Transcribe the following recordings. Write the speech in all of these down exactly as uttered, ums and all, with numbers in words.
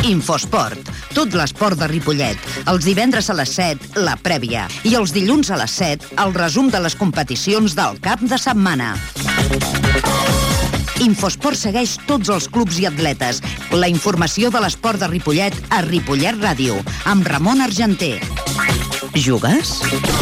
Infosport. Tot l'esport de Ripollet. Els divendres a les set, la prèvia. I els dilluns a les set, el resum de les competicions del cap de setmana. Infosport segueix tots els clubs i atletes. La informació de l'esport de Ripollet a Ripollet Ràdio, amb Ramon Argenter. Jugues?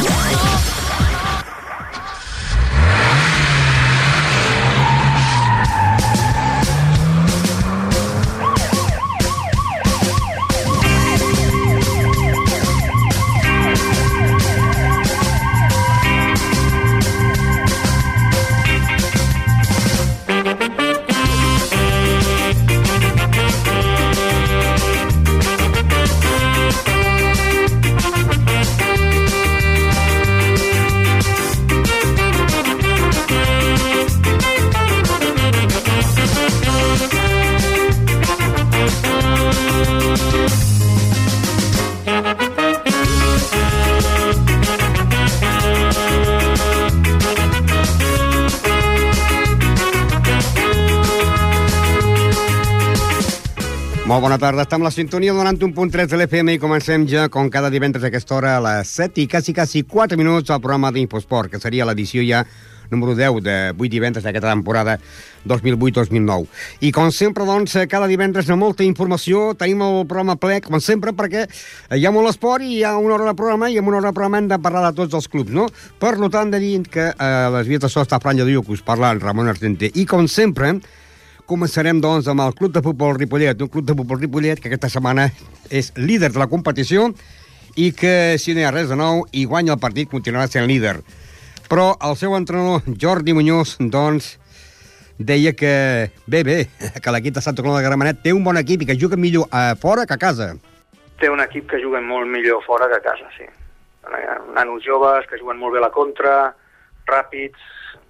Molt bona tarda, estem a la sintonia del noranta-u punt tres de l'F M i comencem ja, com cada divendres a aquesta hora, a les set i quasi, quasi quatre minuts al programa d'Infosport, que seria l'edició ja número deu de vuit divendres d'aquesta temporada dos mil vuit dos mil nou. I com sempre, doncs, cada divendres amb molta informació, tenim el programa ple, com sempre, perquè hi ha molt esport i hi ha una hora de programa i en una hora de programa hem de parlar de tots els clubs, no? Per tant, de dir que a les vies de so està Fran Lladó, que us parla en Ramon Argenter. I com sempre, començarem, doncs, amb el Club de Futbol Ripollet, un club de futbol Ripollet que aquesta setmana és líder de la competició i que, si no hi ha res de nou, i guanya el partit, continuarà sent líder. Però el seu entrenador, Jordi Muñoz, doncs, deia que, bé, bé, que l'equip de Santa Coloma de Gramenet té un bon equip i que juga millor a fora que a casa. Té un equip que juga molt millor fora que a casa, sí. Nanos joves que juguen molt bé a la contra, ràpids...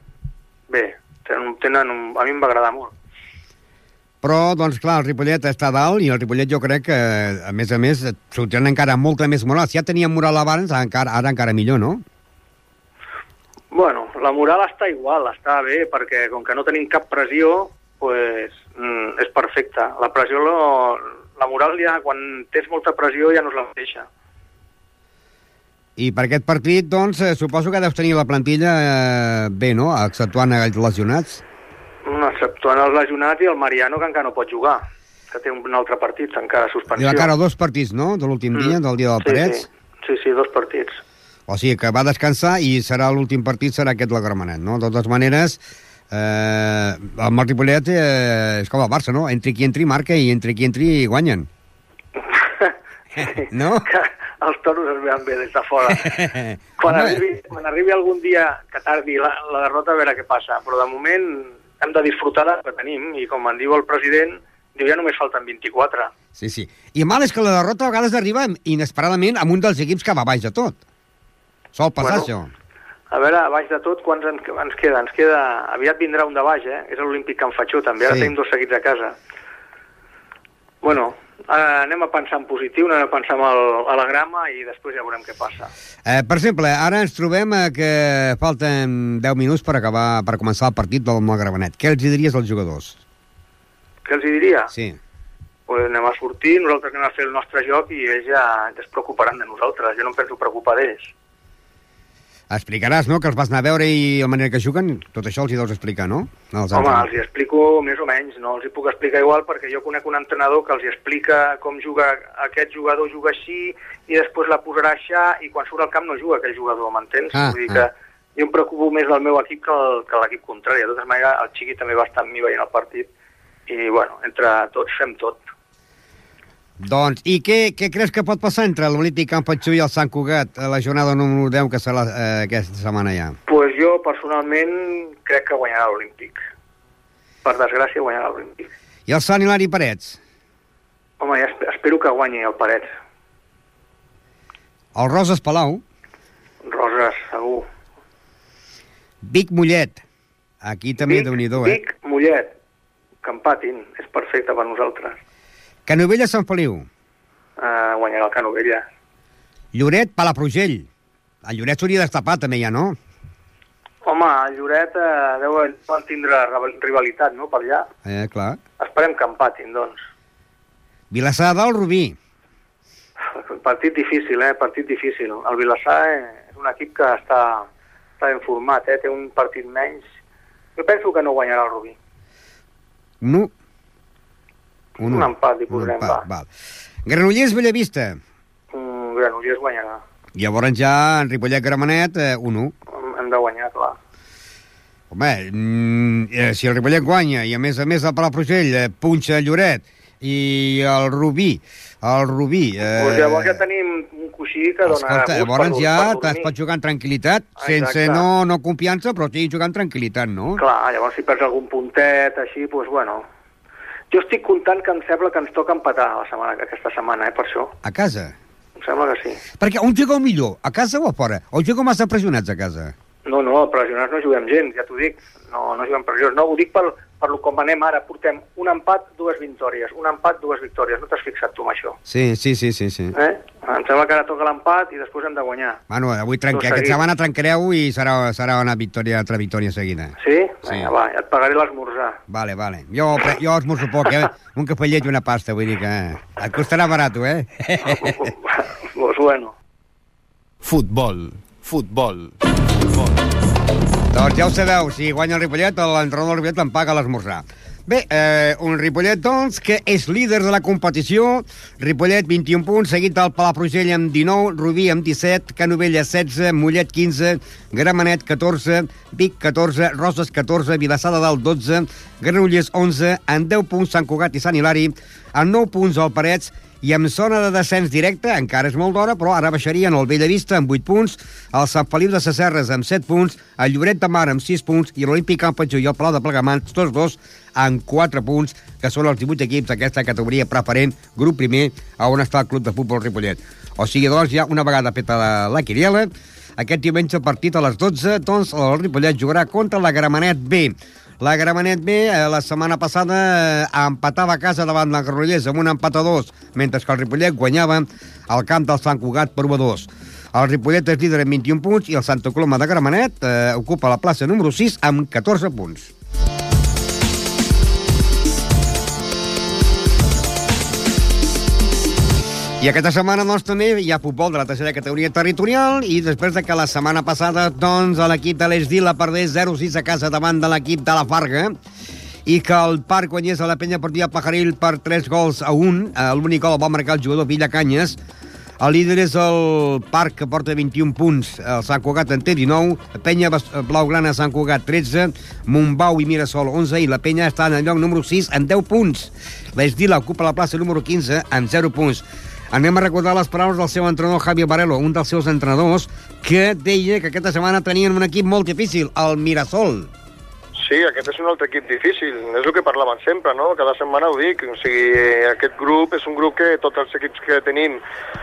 Bé, tenen, tenen un... a mi em va agradar molt. Però, doncs, clar, el Ripollet està dalt i el Ripollet jo crec que, a més a més, sortiran encara molta més moral. Si ja teníem moral abans, encara, ara encara millor, no? Bueno, la moral està igual, està bé, perquè com que no tenim cap pressió, pues, mm, és perfecta. La pressió, lo, la moral ja, quan tens molta pressió ja no és la mateixa. I per aquest partit, doncs, eh, suposo que deus tenir la plantilla eh, bé, no?, exceptuant els lesionats. Exceptuant els lesionats i el Mariano, que encara no pot jugar, que té un altre partit, encara suspensió. I encara dos partits, no?, de l'últim mm. dia, del dia del sí, Parets. Sí. sí, sí, dos partits. O sigui, que va descansar i serà l'últim partit, serà aquest del Gramenet, no? De totes maneres, eh, el Marc Ripollet eh, és com el Barça, no? Entri qui entri, marca, i entri qui entri, guanyen. No? Que els toros es veuen bé des de fora. Quan, arribi, quan arribi algun dia que tardi la, la derrota, a veure què passa. Però de moment hem de disfrutar del que tenim, i com en diu el president, diu ja només falten vint-i-quatre. Sí, sí. I mal és que la derrota a vegades arriba inesperadament amb un dels equips que va baix de tot. Sol passar, bueno, això. A veure, a baix de tot, quants en, ens queda? Ens queda... Aviat vindrà un de baix, eh? És l'Olímpic Can Fatxó, també. Ara sí. Tenim dos seguits a casa. Bueno, ara anem a pensar en positiu, anem a pensar en el, a la grama i després ja veurem què passa. Eh, per exemple, ara ens trobem eh, que falten deu minuts per acabar, per començar el partit del Gramenet. Què els diries als jugadors? Què els diria? Sí. Pues anem a sortir, nosaltres anem a fer el nostre joc i ells ja es preocuparan de nosaltres. Jo no em penso preocupar d'ells. Explicaràs, no?, que els vas anar a veure i la manera que juguen, tot això els hi deus explicar, no? no els Home, els hi explico més o menys, no els hi puc explicar igual perquè jo conec un entrenador que els hi explica com juga aquest jugador, juga així, i després la posarà així, i quan surt al camp no juga aquell jugador, m'entens? Ah, Vull dir que ah. jo em preocupo més del meu equip que, el, que l'equip contrari. De totes maneres, el Xiqui també va estar amb mi veient el partit, i, bueno, entre tots fem tot. Doncs, i què, què creus que pot passar entre l'Olímpic Can Fatxó i el Sant Cugat a la jornada número deu que serà eh, aquesta setmana ja? Doncs pues jo, personalment, crec que guanyarà l'Olímpic. Per desgràcia, guanyarà l'Olímpic. I el Sant Hilari Parets? Home, ja espero que guanyi el Parets. El Roses Palau? Roses, segur. Vic Mollet. Aquí també Vic, déu-n'hi-do, eh? Vic Mollet. Que empatin, és perfecte per nosaltres. Canovella Sant Feliu. Uh, guanyarà el Canovella. Lloret Palafrugell. El Lloret s'hauria d'estapar també ja, no? Home, el Lloret eh, deu tindre rivalitat, no?, per allà. Eh, clar. Esperem que empatin, doncs. Vilassar del Rubí. Partit difícil, eh? Partit difícil. El Vilassar és un equip que està, està ben format, eh? Té un partit menys. Jo penso que no guanyarà el Rubí. No. Un, un empat, hi posarem, va. Val. Granollers, Bellavista. Mm, Granollers guanyarà. Llavors ja en Ripollet, Gramenet, eh, un u. Hem de guanyar, clar. Home, mm, eh, si el Ripollet guanya i a més a més el Palafrugell eh, punxa Lloret i el Rubí, el Rubí... Eh... Pues llavors ja tenim un coixí que dona... Escolta, llavors ja t'has pot jugar amb tranquil·litat, ah, sense no, no confiança, però sí jugar amb tranquil·litat, no? Clar, llavors si perds algun puntet, així, doncs bueno... Jo estic comptant que em sembla que ens toca empatar la setmana, aquesta setmana, eh, per això. A casa? Em sembla que sí. Perquè on jugueu millor, a casa o a fora? O jugueu massa pressionats a casa? No, no, pressionats no juguem gens, ja t'ho dic. No, no juguem pressionats. No, ho dic per, per lo com anem ara. Portem un empat, dues victòries. Un empat, dues victòries. No t'has fixat tu amb això? Sí, sí, sí, sí. sí. Eh? Em sembla que ara toca l'empat i després hem de guanyar. Bueno, avui trenque... aquesta setmana trencareu i serà, serà una victòria, altra victòria seguida. Sí? Sí. Vinga, va, ja et pagaré l'esmorzar. Vale, vale. Jo, jo esmorzo poc, eh? Un capellet i una pasta, vull dir que... Et costarà barat, eh? Pues bueno. Futbol, futbol, futbol. Doncs ja ho sabeu, si guanya el Ripollet, l'entrenador del Ripollet em paga l'esmorzar. Bé, eh, un Ripollet, doncs, que és líder de la competició. Ripollet, vint-i-un punts, seguit del Palafrugell amb dinou, Rubí amb disset, Canovella, setze, Mollet, quinze, Gramenet, catorze, Vic, catorze, Roses, catorze, Vilassar de Dalt, dotze, Granollers, onze, amb deu punts Sant Cugat i Sant Hilari, amb nou punts el Parets, i amb zona de descens directe, encara és molt d'hora, però ara baixarien el Bellavista amb vuit punts, el Sant Feliu de Sasserres amb set punts, el Lloret de Mar amb sis punts i l'Olímpic Camp Patjó i el Palau de Plegamans, tots dos amb quatre punts, que són els divuit equips d'aquesta categoria preferent, grup primer, on està el Club de Futbol Ripollet. O sigui, doncs, ja una vegada feta la, la quiniela, aquest diumenge partit a les dotze, doncs el Ripollet jugarà contra la Gramenet B. La Gramenet B, eh, la setmana passada, eh, empatava a casa davant del Granollers amb un empat a dos, mentre que el Ripollet guanyava al camp del Sant Cugat per u a dos. El Ripollet és líder amb vint-i-un punts i el Santa Coloma de Gramenet eh, ocupa la plaça número sis amb catorze punts. I aquesta setmana, doncs, també hi ha futbol de la tercera categoria territorial i després de que la setmana passada, doncs, l'equip de l'Esdila perdés zero a sis a casa davant de l'equip de la Farga i que el Parc guanyés a la Penya Esportiva Pajaril per tres gols a un, l'únic gol el va marcar el jugador Villacanyes. El líder és el Parc, que porta vint-i-un punts, el Sant Cugat en té dinou, Penya Blaugrana, Sant Cugat, tretze, Montbau i Mirasol, onze, i la Penya està en el lloc número sis amb deu punts. L'Esdila ocupa la plaça número quinze amb zero punts. Anem a recordar les paraules del seu entrenador Javier Varelo, un dels seus entrenadors, que deia que aquesta setmana tenien un equip molt difícil, el Mirasol. Sí, aquest és un altre equip difícil, és el que parlaven sempre, no? Cada setmana ho dic, o sigui, aquest grup és un grup que tots els equips que tenim,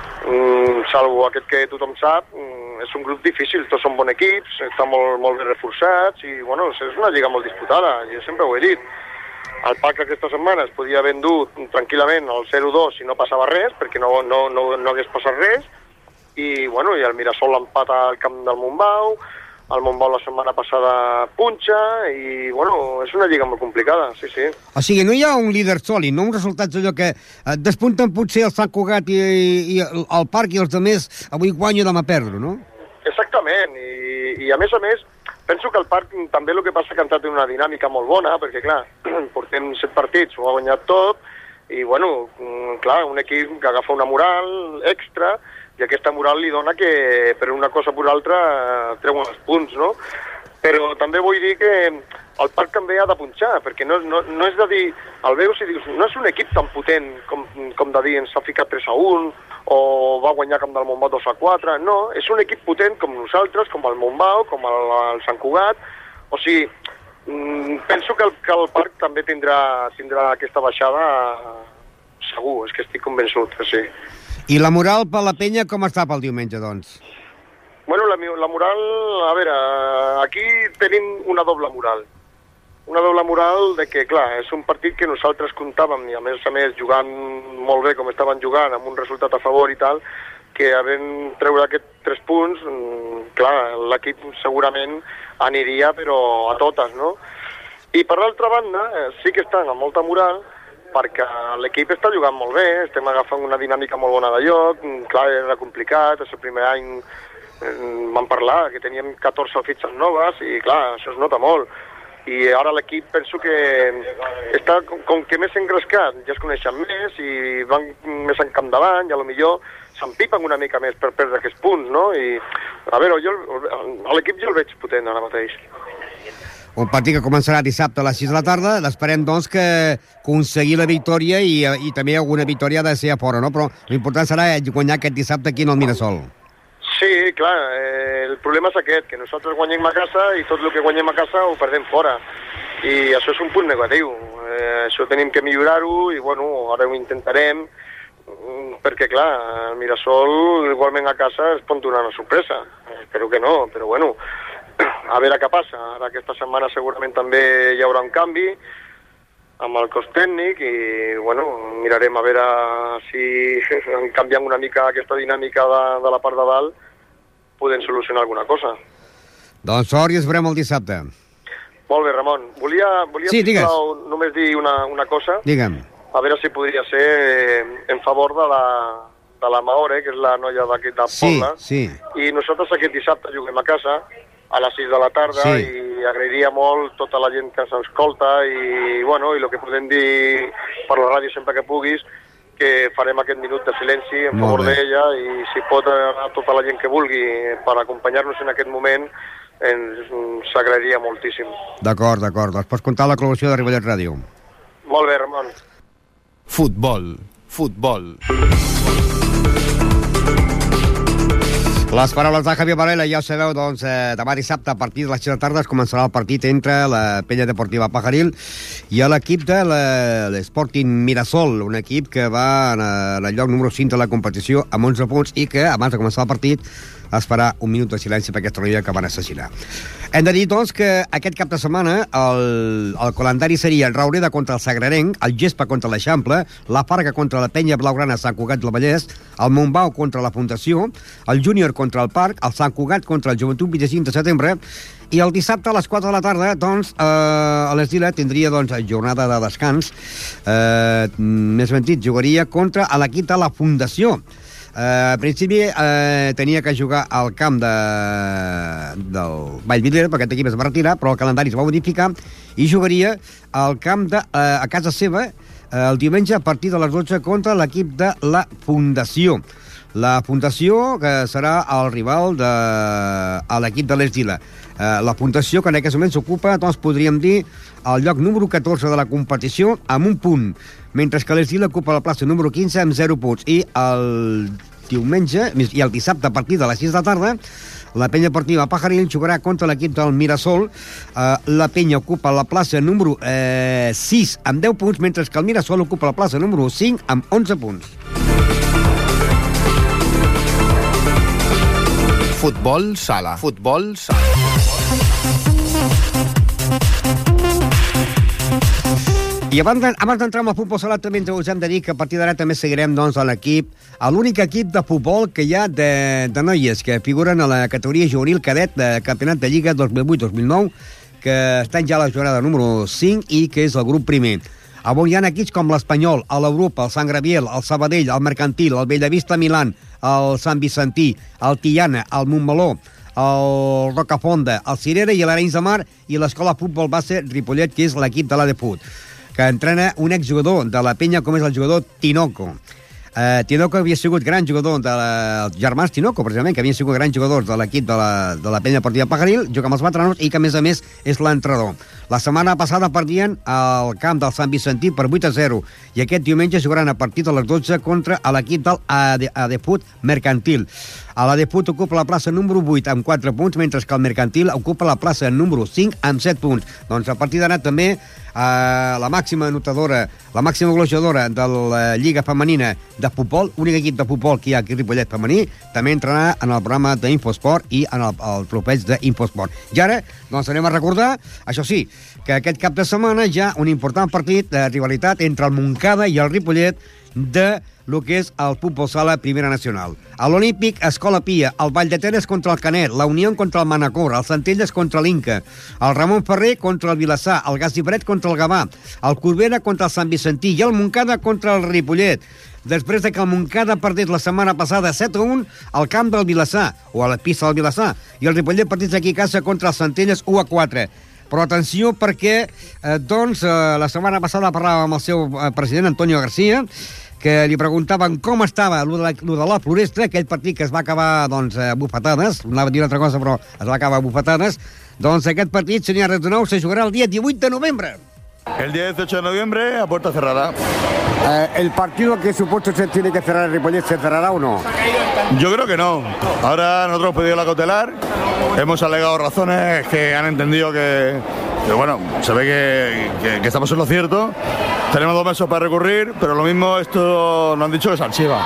mm, salvo aquest que tothom sap, mm, és un grup difícil, tots són bons equips, estan molt, molt ben reforçats i, bueno, és una lliga molt disputada, jo sempre ho he dit. El Parc aquesta setmana es podia haver endut tranquil·lament el zero a dos si no passava res, perquè no, no, no, no hagués passat res, i, bueno, i el Mirasol empata al camp del Montbau, el Montbau la setmana passada punxa, i, bueno, és una lliga molt complicada, sí, sí. O sigui, no hi ha un líder sòlid, no uns resultats allò que eh, despunten potser el Sant Cugat i, i, i el Parc i els altres avui guanyo demà perdre, no? Exactament, i, i a més a més, penso que el Parc també el que passa que ha entrat en una dinàmica molt bona, perquè, clar, portem set partits, ho ha guanyat tot, i, bueno, clar, un equip que agafa una moral extra, i aquesta moral li dona que per una cosa o per altra treuen els punts, no? Però també vull dir que el Parc també ha de punxar, perquè no, no, no és de dir, el veus i dius, no és un equip tan potent com, com de dir ens ha ficat tres a un, o va guanyar camp del Montbau dos a quatre, no, és un equip potent com nosaltres, com el Montbau, com el, el Sant Cugat, o sigui, penso que el, que el Parc també tindrà, tindrà aquesta baixada segur, és que estic convençut, que sí. I la moral per la Penya com està pel diumenge, doncs? Bueno, la, la moral, a veure, aquí tenim una doble moral. Una doble moral de que, clar, és un partit que nosaltres comptàvem, i a més a més jugant molt bé com estaven jugant, amb un resultat a favor i tal, que havent treure aquests tres punts, clar, l'equip segurament aniria, però a totes, no? I per l'altra banda, sí que estan amb molta moral, perquè l'equip està jugant molt bé, estem agafant una dinàmica molt bona de joc, clar, era complicat, és el primer any vam parlar que teníem catorze fitxes noves i clar, això es nota molt. I ara l'equip penso que està com que més engrescat, ja es coneixen més i van més en camp davant i a lo millor s'empipen una mica més per perdre aquests punts, no? I a veure, jo l'equip jo el veig potent ara mateix. Un partit que començarà dissabte a les sis de la tarda, l'esperem doncs que aconseguir la victòria i, i també alguna victòria ha de ser a fora, no? Però l'important serà guanyar aquest dissabte aquí en el Mirasol. Sí, clar, eh, el problema és aquest, que nosaltres guanyem a casa i tot el que guanyem a casa ho perdem fora. I això és un punt negatiu. Eh, això tenim que millorar-ho i, bueno, ara ho intentarem, perquè, clar, el Mirasol igualment a casa es pot donar una sorpresa. Espero que no, però, bueno, a veure què passa. Ara aquesta setmana segurament també hi haurà un canvi amb el cos tècnic i, bueno, mirarem a veure si canviant una mica aquesta dinàmica de, de la part de dalt podem solucionar alguna cosa. Doncs sort i es veurem el dissabte. Molt bé, Ramon. Volia, volia sí, sisplau, només dir una, una cosa. Digue'm. A veure si podria ser en favor de la, de la Maore, que és la noia d'aquest de Poble. Sí, sí. I nosaltres aquest dissabte juguem a casa a les sis de la tarda sí. I agrairia molt tota la gent que s'escolta i, bueno, i el que podem dir per la ràdio sempre que puguis, que farem aquest minut de silenci en favor d'ella i si pot anar tota la gent que vulgui per acompanyar-nos en aquest moment ens s'agrairia moltíssim. D'acord, d'acord. Doncs pots comptar la col·laboració de Ripollet Ràdio. Molt bé, Ramon. Futbol, futbol. Les paraules de Javier Varela, ja ho sabeu, doncs, eh, demà dissabte a partir de les sis de la tarda es començarà el partit entre la Penya Deportiva Pajaril i l'equip de l'Sporting Mirasol, un equip que va en, en el lloc número cinc de la competició amb onze punts i que abans de començar el partit es farà un minut de silenci per aquesta noia que van assassinar. Hem de dir, doncs, que aquest cap de setmana el, el calendari seria el Raureda contra el Sagrarenc, el Gespa contra l'Eixample, la Farga contra la Penya Blaugrana Sant Cugat del Vallès, el Montbau contra la Fundació, el Júnior contra el Parc, el Sant Cugat contra el Joventut vint-i-cinc de setembre, i el dissabte a les quatre de la tarda, doncs, eh, a l'Esdila tindria, doncs, jornada de descans. Eh, més ben dit, jugaria contra l'equip de la Fundació. Uh, en principi uh, tenia que jugar al camp de, del Vallvidrera, perquè aquest equip es va retirar, però el calendari es va modificar i jugaria al camp de, uh, a casa seva uh, el diumenge a partir de les dotze contra l'equip de la Fundació. La Fundació, que serà el rival de a l'equip de l'Esdila. Uh, la Fundació, que en aquests moments s'ocupa, doncs podríem dir, el lloc número catorze de la competició amb un punt, mentre que l'Esdila ocupa la plaça número quinze amb zero punts. I el diumenge i el dissabte a partir de les sis de la tarda la Penya Deportiva Pajaril jugarà contra l'equip del Mirasol. Uh, la Penya ocupa la plaça número eh, sis amb deu punts, mentre que el Mirasol ocupa la plaça número cinc amb onze punts. Futbol sala. Futbol sala. I abans d'entrar en el futbol sala també us hem de dir que a partir d'ara també seguirem, doncs, a l'equip, a l'únic equip de futbol que hi ha de, de noies que figuren a la categoria juvenil cadet de Campionat de Lliga dos mil vuit dos mil nou, que estan ja a la jornada número cinc i que és el grup primer. Avui hi ha equips com l'Espanyol, l'Europa, el Sant Graviel, el Sabadell, el Mercantil, el Bellavista Milan, el Sant Vicentí, el Tiana, el Montmeló, el Rocafonda, el Cirera i l'Arenys de Mar, i l'escola futbol base Ripollet, que és l'equip de l'A D Fut, que entrena un exjugador de la Penya com és el jugador Tinoco. Uh, Tinoco havia sigut gran jugador de la... els germans Tinoco, precisament, que havien sigut grans jugadors de l'equip de la, de la Penya Deportiva Pajaril, juga amb els veteranos i que, a més a més, és l'entrenador. La setmana passada perdien al camp del Sant Vicentí per vuit a zero i aquest diumenge jugaran a partir de les dotze contra l'equip del A D Fut Mercantil. L'A D Fut ocupa la plaça número vuit amb quatre punts, mentre que el Mercantil ocupa la plaça número cinc amb set punts. Doncs a partir d'ara també eh, la màxima anotadora, la màxima golejadora de la Lliga Femenina de futbol, únic equip de futbol que hi ha aquí a Ripollet femení, també entrarà en el programa d'Infosport i en el, el tropeig d'Infosport. I ara, doncs, anem a recordar, això sí, que aquest cap de setmana hi ha un important partit de rivalitat entre el Montcada i el Ripollet, de lo que és el futbol sala Primera Nacional. A l'Olímpic, Escola Pia, el Vall de Tenes contra el Canet, la Unió contra el Manacor, el Centelles contra l'Inca, el Ramon Ferrer contra el Vilassar, el Gas-i-Fred contra el Gavà, el Corbera contra el Sant Vicentí i el Montcada contra el Ripollet. Després de que el Montcada perdés la setmana passada set a un al camp del Vilassar, o a la pista del Vilassar, i el Ripollet partits aquí a casa contra el Centelles u a quatre. Però atenció perquè, eh, doncs, eh, la setmana passada parlàvem amb el seu eh, president, Antonio García, que li preguntaven com estava el de, la, lo de la Floresta, aquell partit que es va acabar, doncs, a bufetades, anava a dir una altra cosa, però es va acabar a bufetades. Doncs aquest partit, si n'hi ha res de nou, se jugarà el dia divuit de novembre. El día dieciocho de noviembre a puerta cerrada. Eh, ¿El partido que supuesto se tiene que cerrar el Ripollet se cerrará o no? Yo creo que no. Ahora nosotros hemos pedido la cautelar, hemos alegado razones que han entendido que, que bueno, se ve que, que, que estamos en lo cierto. Tenemos dos meses para recurrir, pero lo mismo esto nos han dicho que se archiva.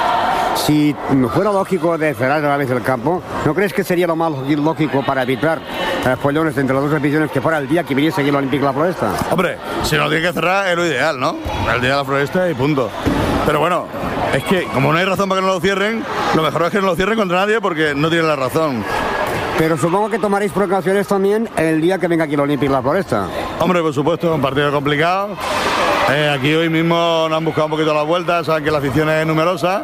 Si fuera lógico de cerrar a la vez el campo, ¿no crees que sería lo más lógico para evitar eh, follones entre las dos aficiones que fuera el día que viniese aquí el Olímpic La Floresta? Hombre, si no tiene que cerrar es lo ideal, ¿no? El día de la Floresta y punto. Pero bueno, es que como no hay razón para que no lo cierren, lo mejor es que no lo cierren contra nadie porque no tienen la razón. Pero supongo que tomaréis precauciones también el día que venga aquí el Olímpic La Floresta. Hombre, por supuesto, es un partido complicado. Eh, aquí hoy mismo nos han buscado un poquito las vueltas, saben que la afición es numerosa.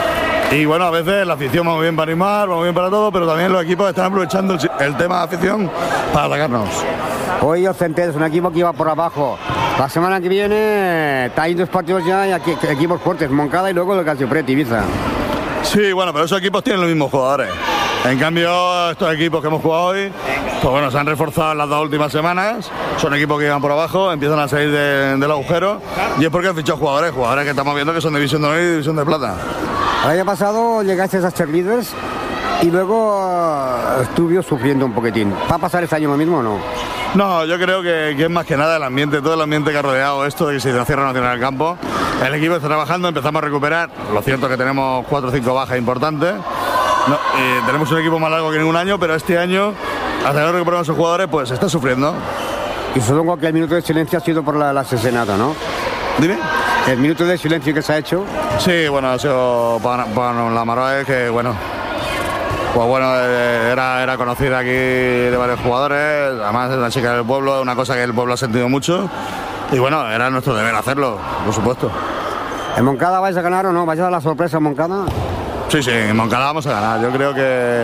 Y bueno, a veces la afición va muy bien para animar, va muy bien para todo, pero también los equipos están aprovechando el, el tema de afición para atacarnos. Hoy el Centelles es un equipo que iba por abajo. La semana que viene está ahí dos partidos ya y aquí, equipos fuertes, Moncada y luego el Gas-i-Fred, Ibiza. Sí, bueno, pero esos equipos tienen los mismos jugadores. En cambio, estos equipos que hemos jugado hoy, pues bueno, se han reforzado en las dos últimas semanas. Son equipos que iban por abajo, empiezan a salir de, del agujero. Y es porque han fichado jugadores, jugadores que estamos viendo que son de división de honor y división de plata. El año pasado llegaste a cheerleaders y luego uh, estuvo sufriendo un poquitín. ¿Va a pasar este año lo mismo o no? No, yo creo que, que es más que nada el ambiente, todo el ambiente que ha rodeado esto de que si se cierra no tiene el campo. El equipo está trabajando, empezamos a recuperar. Lo cierto es que tenemos cuatro o cinco bajas importantes. No, eh, tenemos un equipo más largo que ningún año, pero este año, hasta que no recuperamos a los jugadores, pues se está sufriendo. Y supongo que el minuto de silencio ha sido por la, el asesinato, ¿no? Dime. El minuto de silencio que se ha hecho. Sí, bueno, ha sido para, para la Maroe, que bueno, pues bueno, eh, era, era conocida aquí de varios jugadores, además es una chica del pueblo, una cosa que el pueblo ha sentido mucho, y bueno, era nuestro deber hacerlo, por supuesto. ¿En Moncada vais a ganar o no? ¿Vais a dar la sorpresa en Moncada? Sí, sí, en Moncada vamos a ganar. Yo creo que,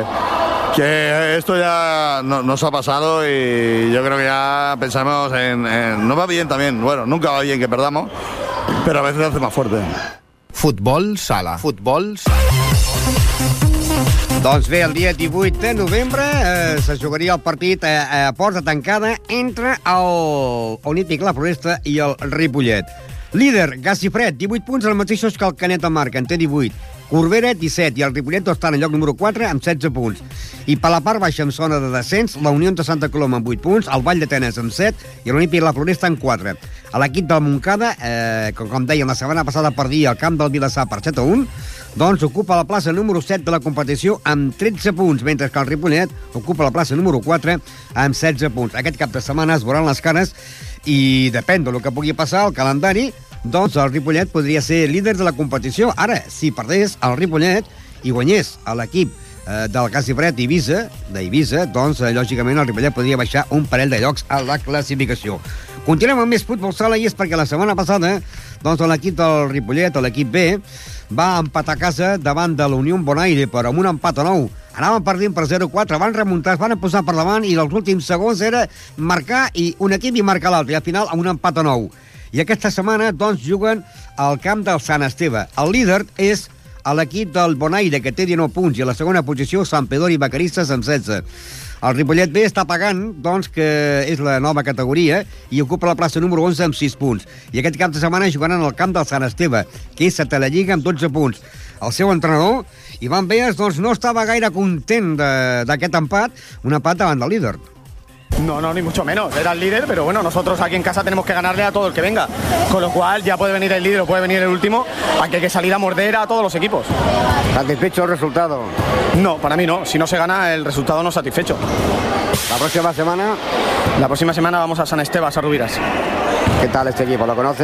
que esto ya no, nos ha pasado y yo creo que ya pensamos en, en... No va bien también, bueno, nunca va bien que perdamos, però a veces hace más fuerte. Futbol sala. Futbol sala. Doncs bé, el dia divuit de novembre eh, se jugaria el partit a, a porta tancada entre el Olímpic La Floresta i el Ripollet. Líder, Gas-i-Fred, divuit punts, els mateixos que el Canet de Marca, en té divuit. Corbera, disset, i el Ripollet està en el lloc número quatre amb setze punts. I per la part baixa, en zona de descens, la Unió de Santa Coloma amb vuit punts, el Vall de Tenes amb set i l'Olímpic La Floresta amb quatre. A l'equip del Montcada, eh, com, com deia, la setmana passada perdia el camp del Vilassar per set a un, doncs ocupa la plaça número set de la competició amb tretze punts, mentre que el Ripollet ocupa la plaça número quatre amb setze punts. Aquest cap de setmana es veuran les cares i depèn del que pugui passar el calendari, doncs el Ripollet podria ser líder de la competició. Ara, si perdés el Ripollet i guanyés a l'equip eh, del Gas-i-Fred Ibiza, d'Ibiza, doncs eh, lògicament el Ripollet podria baixar un parell de llocs a la classificació. Continuem amb més futbol sala i és perquè la setmana passada doncs l'equip del Ripollet, l'equip B, va empatar a casa davant de la Unió Bonaire, però amb un empat a nou. Anaven perdent per zero a quatre, van remuntar, es van posar per davant i els últims segons era marcar i un equip i marcar l'altre, i al final amb un empat a nou. I aquesta setmana, doncs, juguen al camp del Sant Esteve. El líder és l'equip del Bonaire, que té dinou punts, i a la segona posició, Sant Pedor i Vacaristes amb setze. El Ripollet B està pagant, doncs, que és la nova categoria, i ocupa la plaça número onze amb sis punts. I aquest cap de setmana jugaran al camp del Sant Esteve, que és a la Lliga amb dotze punts. El seu entrenador, Ivan Beas, doncs, no estava gaire content d'aquest empat, un empat davant del líder. No, no, ni mucho menos. Era el líder, pero bueno, nosotros aquí en casa tenemos que ganarle a todo el que venga. Con lo cual ya puede venir el líder o puede venir el último. Aquí hay que salir a morder a todos los equipos. ¿Satisfecho el resultado? No, para mí no. Si no se gana, el resultado no es satisfecho. ¿La próxima semana? La próxima semana vamos a San Esteve, a Sarrubiras. ¿Qué tal este equipo? ¿Lo conoces?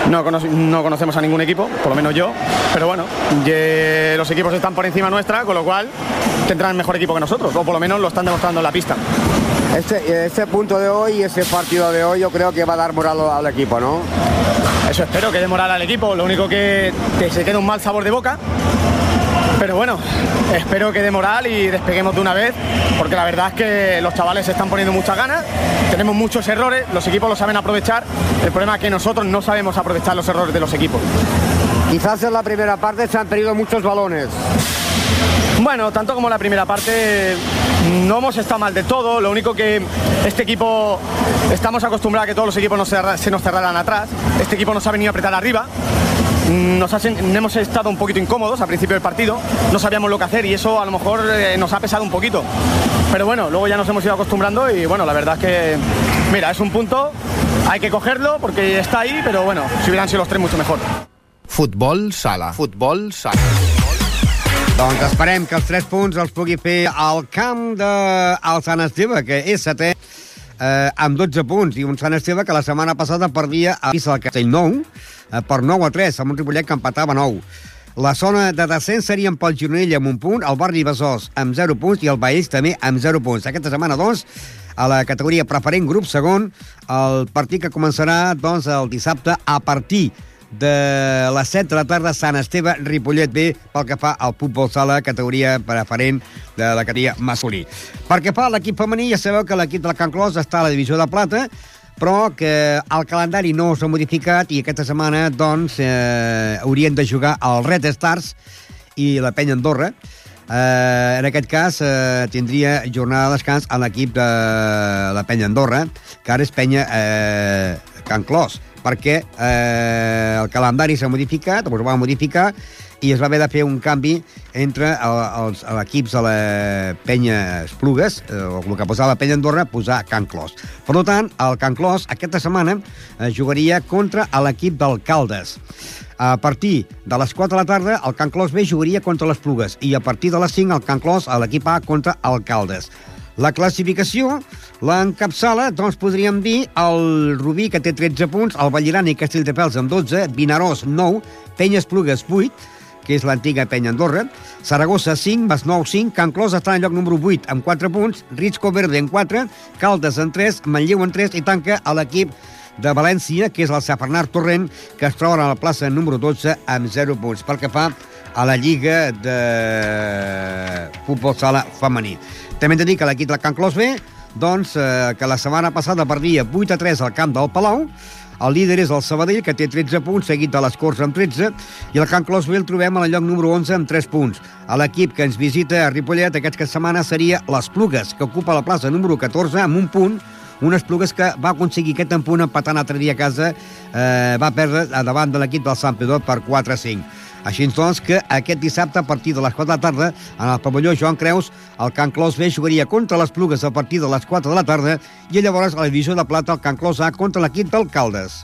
no, cono- no conocemos a ningún equipo, por lo menos yo, pero bueno, ye- los equipos están por encima nuestra, con lo cual tendrán mejor equipo que nosotros, o por lo menos lo están demostrando en la pista. Este, este punto de hoy, ese partido de hoy, yo creo que va a dar moral al equipo, ¿no? Eso espero, que dé moral al equipo, lo único que te- se queda un mal sabor de boca. Pero bueno, espero que dé moral y despeguemos de una vez, porque la verdad es que los chavales se están poniendo muchas ganas, tenemos muchos errores, los equipos lo saben aprovechar, el problema es que nosotros no sabemos aprovechar los errores de los equipos. Quizás en la primera parte se han perdido muchos balones. Bueno, tanto como la primera parte no hemos estado mal de todo, lo único que este equipo, estamos acostumbrados a que todos los equipos nos cerra- se nos cerraran atrás, este equipo nos ha venido a apretar arriba. Nos ha, hemos estado un poquito incómodos al principio del partido, no sabíamos lo que hacer y eso a lo mejor eh, nos ha pesado un poquito. Pero bueno, luego ya nos hemos ido acostumbrando y bueno, la verdad es que, mira, es un punto, hay que cogerlo porque está ahí, pero bueno, si hubieran sido los tres mucho mejor. Futbol sala. Futbol sala. Doncs esperem que els tres punts els pugui fer al camp del Sant Esteve, que és setè, eh, amb dotze punts, i un Sant Esteve que la setmana passada perdia a pista del Castellnou eh, per nou a tres, amb un Ripollet que empatava nou. La zona de descens serien pel Gironell amb un punt, el Barri Besòs amb zero punts i el Baells també amb zero punts. Aquesta setmana, doncs, a la categoria preferent, grup segon, el partit que començarà doncs, el dissabte a partir de les set de la tarda, Sant Esteve, Ripollet B, pel que fa al futbol sala, categoria preferent de la categoria masculí. Pel que fa a l'equip femení, ja sabeu que l'equip del Can Clos està a la divisió de plata, però que el calendari no s'ha modificat i aquesta setmana, doncs, eh, haurien de jugar el Red Stars i la Penya Andorra. Eh, en aquest cas, eh, tindria jornada de descans a l'equip de la Penya Andorra, que ara és Penya eh, Can Clos, perquè eh, el calendari s'ha modificat, o es va modificar, i es va haver de fer un canvi entre el, els equips de la Penya Esplugues, eh, o el que posava Penya Andorra, posar Can Clos. Per tant, el Can Clos aquesta setmana eh, jugaria contra l'equip del Caldes. A partir de les quatre de la tarda, el Can Clos B jugaria contra les Plugues, i a partir de les cinc, el Can Clos, a l'equip A, contra el Caldes. La classificació l'encapçala, doncs podríem dir, el Rubí, que té tretze punts, el Vallirana i Castelldefels amb dotze, Vinaròs nou, Penya Esplugues vuit, que és l'antiga Penya Andorra, Saragossa cinc, Masnou cinc, Can Clos està en lloc número vuit amb quatre punts, Risco Verde en quatre, Caldes en tres, Manlleu en tres i tanca a l'equip de València, que és el Safernat Torrent, que es troba a la plaça número dotze amb zero punts, pel que fa a la Lliga de Futbol Sala Femení. També hem de dir que l'equip del Can Clos B, doncs, eh, que la setmana passada perdia vuit a tres al camp del Palau. El líder és el Sabadell, que té tretze punts, seguit de les Corts amb tretze, i el Can Clos B el trobem al lloc número onze amb tres punts. A l'equip que ens visita a Ripollet aquesta setmana seria les Plugues, que ocupa la plaça número catorze amb un punt, unes Plugues que va aconseguir aquest empunt empatant l'altre dia a casa, eh, va perdre davant de l'equip del Sant Pedro per quatre a cinc. Així doncs que aquest dissabte, a partir de les quatre de la tarda, en el pavelló Joan Creus, el Can Clos B jugaria contra les Plugues a partir de les quatre de la tarda i llavors a la divisió de plata el Can Clos A contra l'equip del Caldes.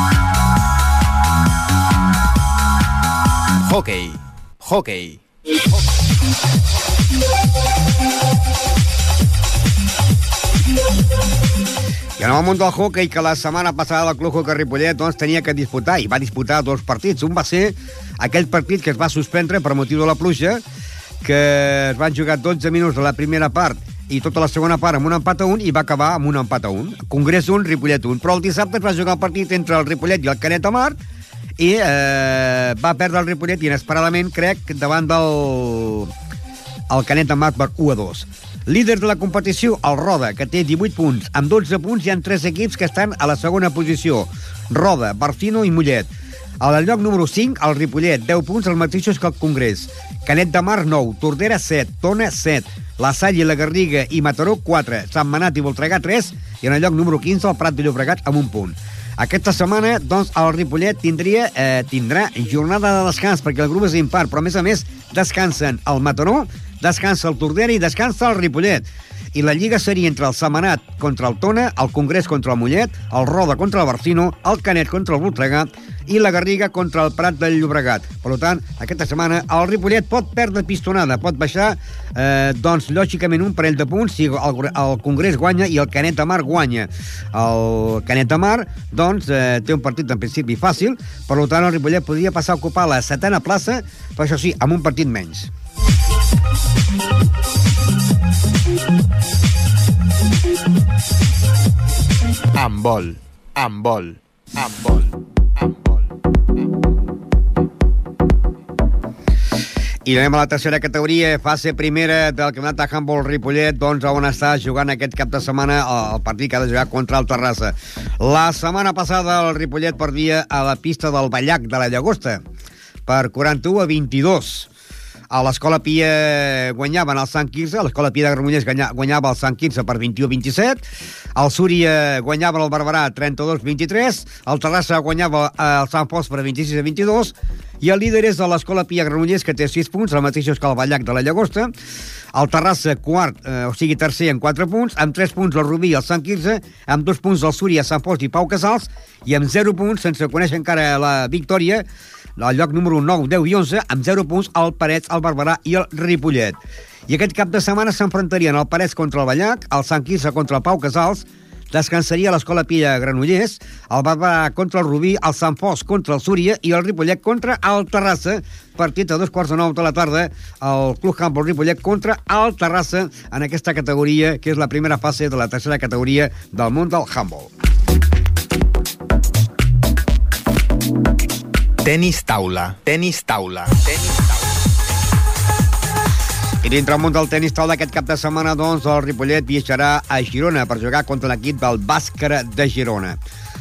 Hockey. Hockey. I en el món del hockey, que la setmana passada el Club Hockey Ripollet doncs, tenia que disputar, i va disputar dos partits. Un va ser aquell partit que es va suspendre per motiu de la pluja, que es van jugar dotze minuts de la primera part i tota la segona part amb un empat a un, i va acabar amb un empat a un. Congrés un, Ripollet un. Però el dissabte es va jugar el partit entre el Ripollet i el Canet de Mar, i eh, va perdre el Ripollet inesperadament, crec, davant del el Canet de Mar per u a dos. Líder de la competició, el Roda, que té divuit punts. Amb dotze punts hi ha tres equips que estan a la segona posició. Roda, Barcino i Mollet. A la lloc número cinc, el Ripollet, deu punts, els mateixos que el Congrés. Canet de Mar, nou. Tordera, set. Tona, set. La Salle, la Garriga i Mataró, quatre. Sant Manat i Voltregà, tres. I en el lloc número quinze, el Prat de Llobregat, amb un punt. Aquesta setmana, doncs, el Ripollet tindria, eh, tindrà jornada de descans, perquè el grup és impar, però a més a més descansen el Mataró, descansa el Tordera i descansa el Ripollet. I la lliga seria entre el Sentmenat contra el Tona, el Congrés contra el Mollet, el Roda contra el Barcino, el Canet contra el Voltregà i la Garriga contra el Prat del Llobregat. Per tant, aquesta setmana el Ripollet pot perdre pistonada, pot baixar, eh, doncs, lògicament, un parell de punts si el, el Congrés guanya i el Canet de Mar guanya. El Canet de Mar, doncs, eh, té un partit en principi fàcil, per tant, el Ripollet podria passar a ocupar la setena plaça, però això sí, amb un partit menys. Handbol, handbol, handbol, handbol. I anem a la tercera categoria, fase primera del campionat de handbol Ripollet, doncs on està jugant aquest cap de setmana el partit que ha de jugar contra el Terrassa. La setmana passada el Ripollet perdia a la pista del Ballac de la Llagosta per quaranta-u a vint-i-dos. A l'Escola Pia guanyaven el Sant Quirze, l'Escola Pia de Granollers guanyava el Sant Quirze per vint-i-u a vint-i-set, el Súria guanyava el Barberà trenta-dos a vint-i-tres, el Terrassa guanyava el Sant Fost per vint-i-sis a vint-i-dos, i el líder és de l'Escola Pia Granollers, que té sis punts, el mateix que el Ballac de la Llagosta, el Terrassa quart, eh, o sigui tercer amb quatre punts, amb tres punts el Rubí i el Sant Quirze, amb dos punts el Súria, Sant Fost i Pau Casals, i amb zero punts, sense conèixer encara la victòria, al lloc número nou, deu i onze, amb zero punts, el Parets, el Barberà i el Ripollet. I aquest cap de setmana s'enfrontarien el Parets contra el Ballac, el Sant Quirze contra el Pau Casals, descansaria l'Escola Pia Granollers, el Barberà contra el Rubí, el Sant Fost contra el Súria i el Ripollet contra el Terrassa. Partit a dos quarts de nou de la tarda, el Club Handbol Ripollet contra el Terrassa en aquesta categoria, que és la primera fase de la tercera categoria del món del handbol. Tenis taula, tenis taula, tenis taula. I dintre el món del tenis taula aquest cap de setmana, doncs, el Ripollet viatjarà a Girona per jugar contra l'equip del Bàscara de Girona.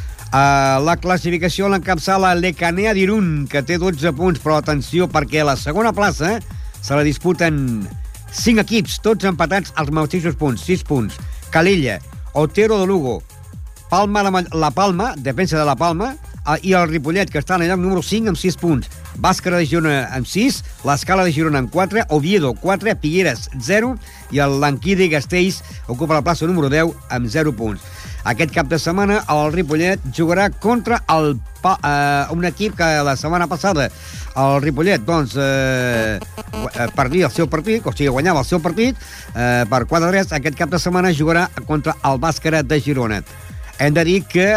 Uh, la classificació l'encapçala l'Ecanea d'Irun, que té dotze punts, però atenció, perquè la segona plaça se la disputen cinc equips, tots empatats als mateixos punts, sis punts. Calella, Otero de Lugo, Palma, la Palma, defensa de la Palma, i el Ripollet, que està en el lloc número cinc amb sis punts. Bàscara de Girona amb sis, l'Escala de Girona amb quatre, Oviedo quatre, Figueres zero i el Lanquí de Castells ocupa la plaça número deu amb zero punts. Aquest cap de setmana el Ripollet jugarà contra el, eh, un equip que la setmana passada el Ripollet doncs, eh, perdia el seu partit, o sigui, guanyava el seu partit eh, per quatre a tres. Aquest cap de setmana jugarà contra el Bàscara de Girona. Hem de dir que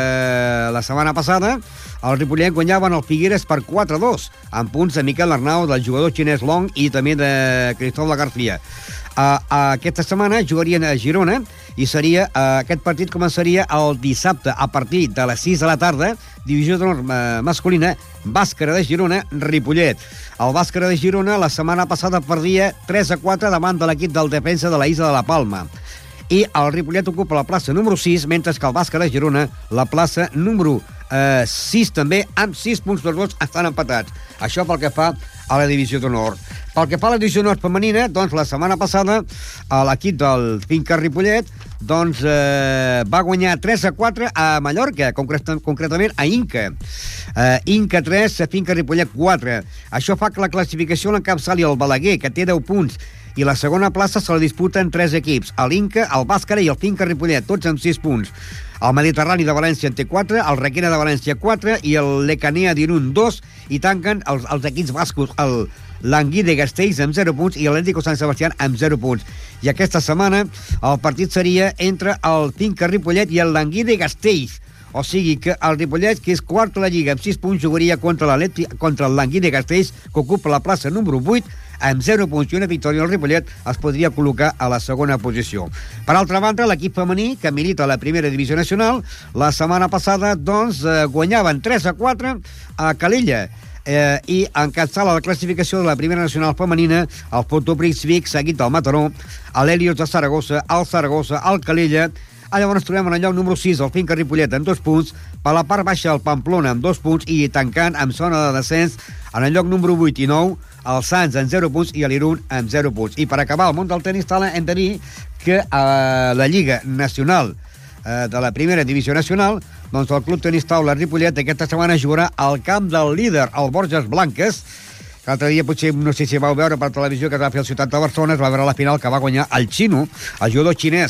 eh, la setmana passada el Ripollet guanyaven el Figueres per quatre a dos, amb punts de Miquel Arnau, del jugador xinès Long i també de Cristóbal García. Uh, uh, aquesta setmana jugarien a Girona i seria, uh, aquest partit començaria el dissabte a partir de les sis de la tarda, divisió d'honor uh, masculina, Bàscara de Girona, Ripollet. El Bàscara de Girona la setmana passada perdia tres a quatre davant de l'equip del defensa de la Illa de la Palma. I el Ripollet ocupa la plaça número sis, mentre que el Bàscara de Girona la plaça número eh, sis també, amb sis punts, tots dos estan empatats. Això pel que fa a la divisió d'honor. Pel que fa a la divisió d'honor femenina, doncs la setmana passada l'equip del Finca Ripollet doncs, eh, va guanyar tres a quatre a Mallorca, concret concretament a Inca. Eh, Inca tres, Finca Ripollet quatre. Això fa que la classificació l'encapçali el Balaguer, que té deu punts, i la segona plaça se la disputen tres equips, l'Inca, el Bàscara i el Finca Ripollet, tots amb sis punts. El Mediterrani de València en té quatre, el Requena de València quatre i el Lecanea d'Irun dos, i tanquen els, els equips bascos, el Languí de Castells amb zero punts i l'Atlético Sant Sebastián amb zero punts. I aquesta setmana el partit seria entre el Finca Ripollet i el Languí de Castells. O sigui que el Ripollet, que és quart a la Lliga amb sis punts, jugaria contra, contra el Languí de Castells, que ocupa la plaça número vuit, amb zero punts i una victòria. El Ripollet es podria col·locar a la segona posició. Per altra banda, l'equip femení, que milita a la primera divisió nacional, la setmana passada doncs, eh, guanyaven tres a quatre a Calella. Eh, i encapçala la classificació de la primera nacional femenina el Fotoprix Vic, seguit del Mataró, l'Helios de Saragossa, el Saragossa, el Calella. Llavors trobem en el lloc número sis el Finca Ripollet amb dos punts, per la part baixa el Pamplona amb dos punts i tancant amb zona de descens en el lloc número vuit i nou el Sants amb zero punts i l'Irun amb zero punts. I per acabar el món del tenis taula hem de dir que a la Lliga Nacional eh, de la primera divisió nacional, doncs el Club Tenis Taula Ripollet aquesta setmana jugarà al camp del líder, el Borges Blanques. L'altre dia, potser, no sé si vau veure per televisió, que es va fer a la ciutat de Barcelona, es va veure la final que va guanyar el xino, el jugador xinès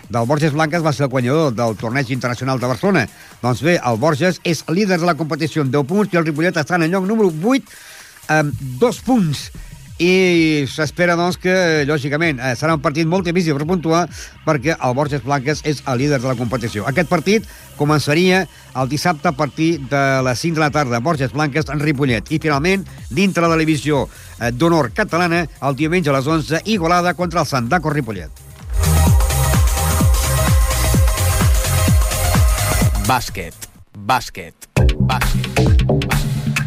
del Borges Blanques va ser el guanyador del torneig internacional de Barcelona. Doncs bé, el Borges és líder de la competició amb deu punts i el Ripollet està en el lloc número vuit amb dos punts. I s'espera, doncs, que, lògicament, eh, serà un partit molt difícil per puntuar perquè el Borges Blanques és el líder de la competició. Aquest partit començaria el dissabte a partir de les cinc de la tarda. Borges Blanques en Ripollet. I, finalment, dintre de la divisió eh, d'honor catalana, el diumenge a les onze, Igualada contra el Sandaco Ripollet. Bàsquet, bàsquet, bàsquet, bàsquet.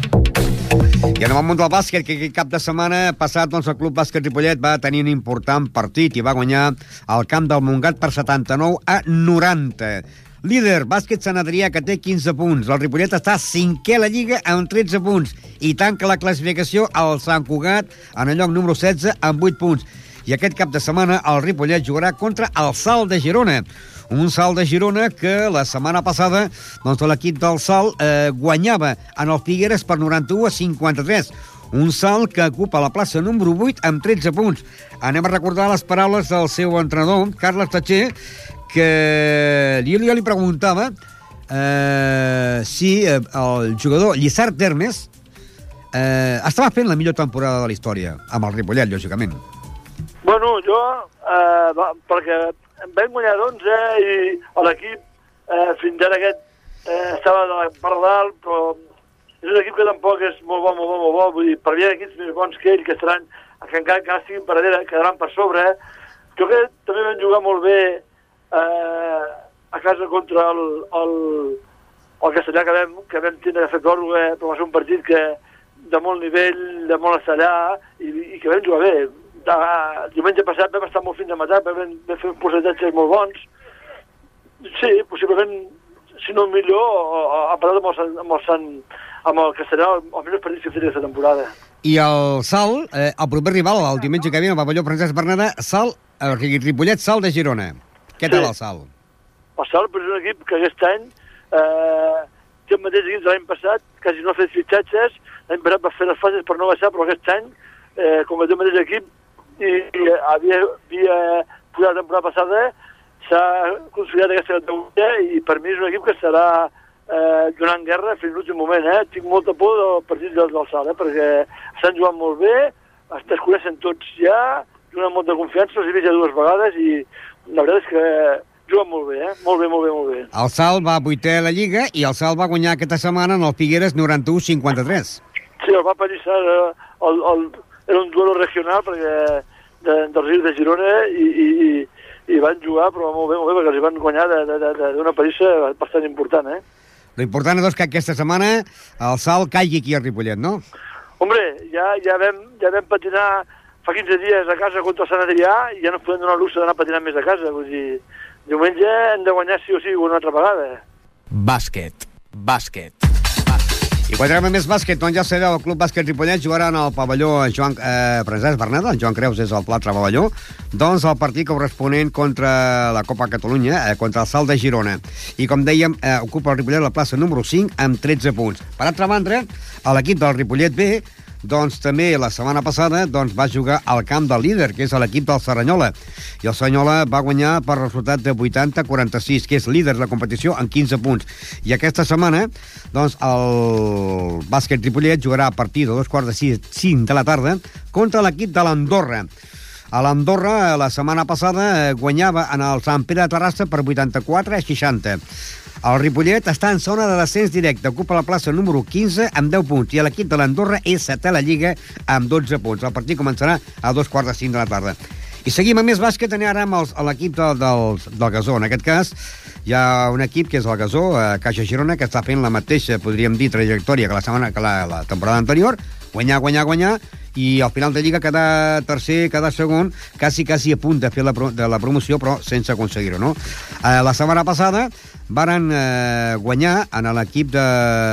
I anem al món del bàsquet, que aquest cap de setmana passat doncs, el Club Bàsquet Ripollet va tenir un important partit i va guanyar el camp del Montgat per setanta-nou a noranta. Líder, Bàsquet Sant Adrià, que té quinze punts. El Ripollet està cinquè a la Lliga amb tretze punts i tanca la classificació al Sant Cugat en el lloc número setze amb vuit punts. I aquest cap de setmana el Ripollet jugarà contra el Salt de Girona. Un Salt de Girona que la setmana passada doncs, l'equip del Salt eh, guanyava en el Figueres per noranta-u a cinquanta-tres. Un Salt que ocupa la plaça número vuit amb tretze punts. Anem a recordar les paraules del seu entrenador, Carles Tatxer, que jo, jo li preguntava eh, si eh, el jugador Lliçard Termes eh, estava fent la millor temporada de la història, amb el Ripollet, lògicament. Bueno, jo, eh, va, perquè vam guanyar d'onze i l'equip eh, fins ara aquest eh, estava de la part de dalt, però és un equip que tampoc és molt bo, molt bo, molt bo. Vull dir, per mi hi ha equips més bons que ell, que estaran, que encara que estiguin per darrere, quedaran per sobre. Jo crec que també vam jugar molt bé eh, a casa contra el, el, el Castellà, que vam, que vam tindre de fer pròrroga, però va ser un partit que de molt nivell, de molt estallar, i, i que vam jugar bé. De, diumenge passat vam estar molt fins a matar, vam, vam fer percentatges molt bons. Sí, possiblement, si no millor, ha parat amb el, amb el, Sant, amb el Castellà, els millors partits que he fet aquesta temporada. I el Salt, eh, el proper rival, el diumenge que ve, el pavelló Francesc Berneda, Salt, el Ripollet, Salt de Girona. Què tal sí. El Salt? El Salt és un equip que aquest any eh, té el mateix equip de l'any passat, quasi no ha fet fitxatges, l'any passat va fer les fases per no baixar, però aquest any, eh, com que té el mateix equip, i, i havia, havia la temporada passada, s'ha consolidat aquesta categoria i per mi és un equip que estarà eh, donant guerra fins l'últim moment. Eh? Tinc molta por del partit del, del Salt, eh? perquè estan jugant molt bé, es coneixen tots ja, juguen amb molta confiança, els he vist ja dues vegades i la veritat és que juguen molt bé, eh? molt bé, molt bé, molt bé. El Salt va vuitè a la Lliga i el Salt va guanyar aquesta setmana en el Figueres noranta-u a cinquanta-tres. Sí, el va pallissar el, el, el era un duelo regional perquè de, dels Rius de Girona i, i, i, i van jugar, però molt bé, molt bé, perquè els van guanyar d'una pallissa bastant important, eh? L'important és que aquesta setmana el Salt caigui aquí a Ripollet, no? Hombre, ja, ja, vam, ja vam patinar fa quinze dies a casa contra el Sant Adrià i ja no podem donar el luxe d'anar patinant més a casa. Vull dir, diumenge hem de guanyar sí o sí una altra vegada. Bàsquet, bàsquet. I quan anem a més bàsquet, doncs ja sabeu, el Club Bàsquet Ripollet jugarà en el pavelló Joan eh, Francesc Berneda, el Joan Creus és el platre pavelló, doncs el partit corresponent contra la Copa Catalunya, eh, contra el Salt de Girona. I com dèiem, eh, ocupa el Ripollet la plaça número cinc amb tretze punts. Per altra banda, l'equip del Ripollet B, doncs també la setmana passada doncs, va jugar al camp del líder, que és l'equip del Cerdanyola. I el Cerdanyola va guanyar per resultat de vuitanta a quaranta-sis, que és líder de la competició amb quinze punts. I aquesta setmana doncs, el bàsquet Ripollet jugarà a partir de dos quarts de sis, cinc de la tarda contra l'equip de l'Andorra. A l'Andorra, la setmana passada, guanyava en el Sant Pere de Terrassa per vuitanta-quatre a seixanta. El Ripollet està en zona de descens directe, ocupa la plaça número quinze amb deu punts i l'equip de l'Andorra és setè a la Lliga amb dotze punts. El partit començarà a dos quarts de cinc de la tarda. I seguim amb més bàsquet, anem ara amb els, l'equip de, del, del Gasó. En aquest cas, hi ha un equip que és el Gasó, eh, Caixa Girona, que està fent la mateixa, podríem dir, trajectòria que la, setmana, que la, la temporada anterior, guanyar, guanyar, guanyar, i al final de Lliga quedar tercer, quedar segon, quasi, quasi a punt de fer la, de la promoció, però sense aconseguir-ho, no? Eh, la setmana passada varen eh, guanyar en l'equip de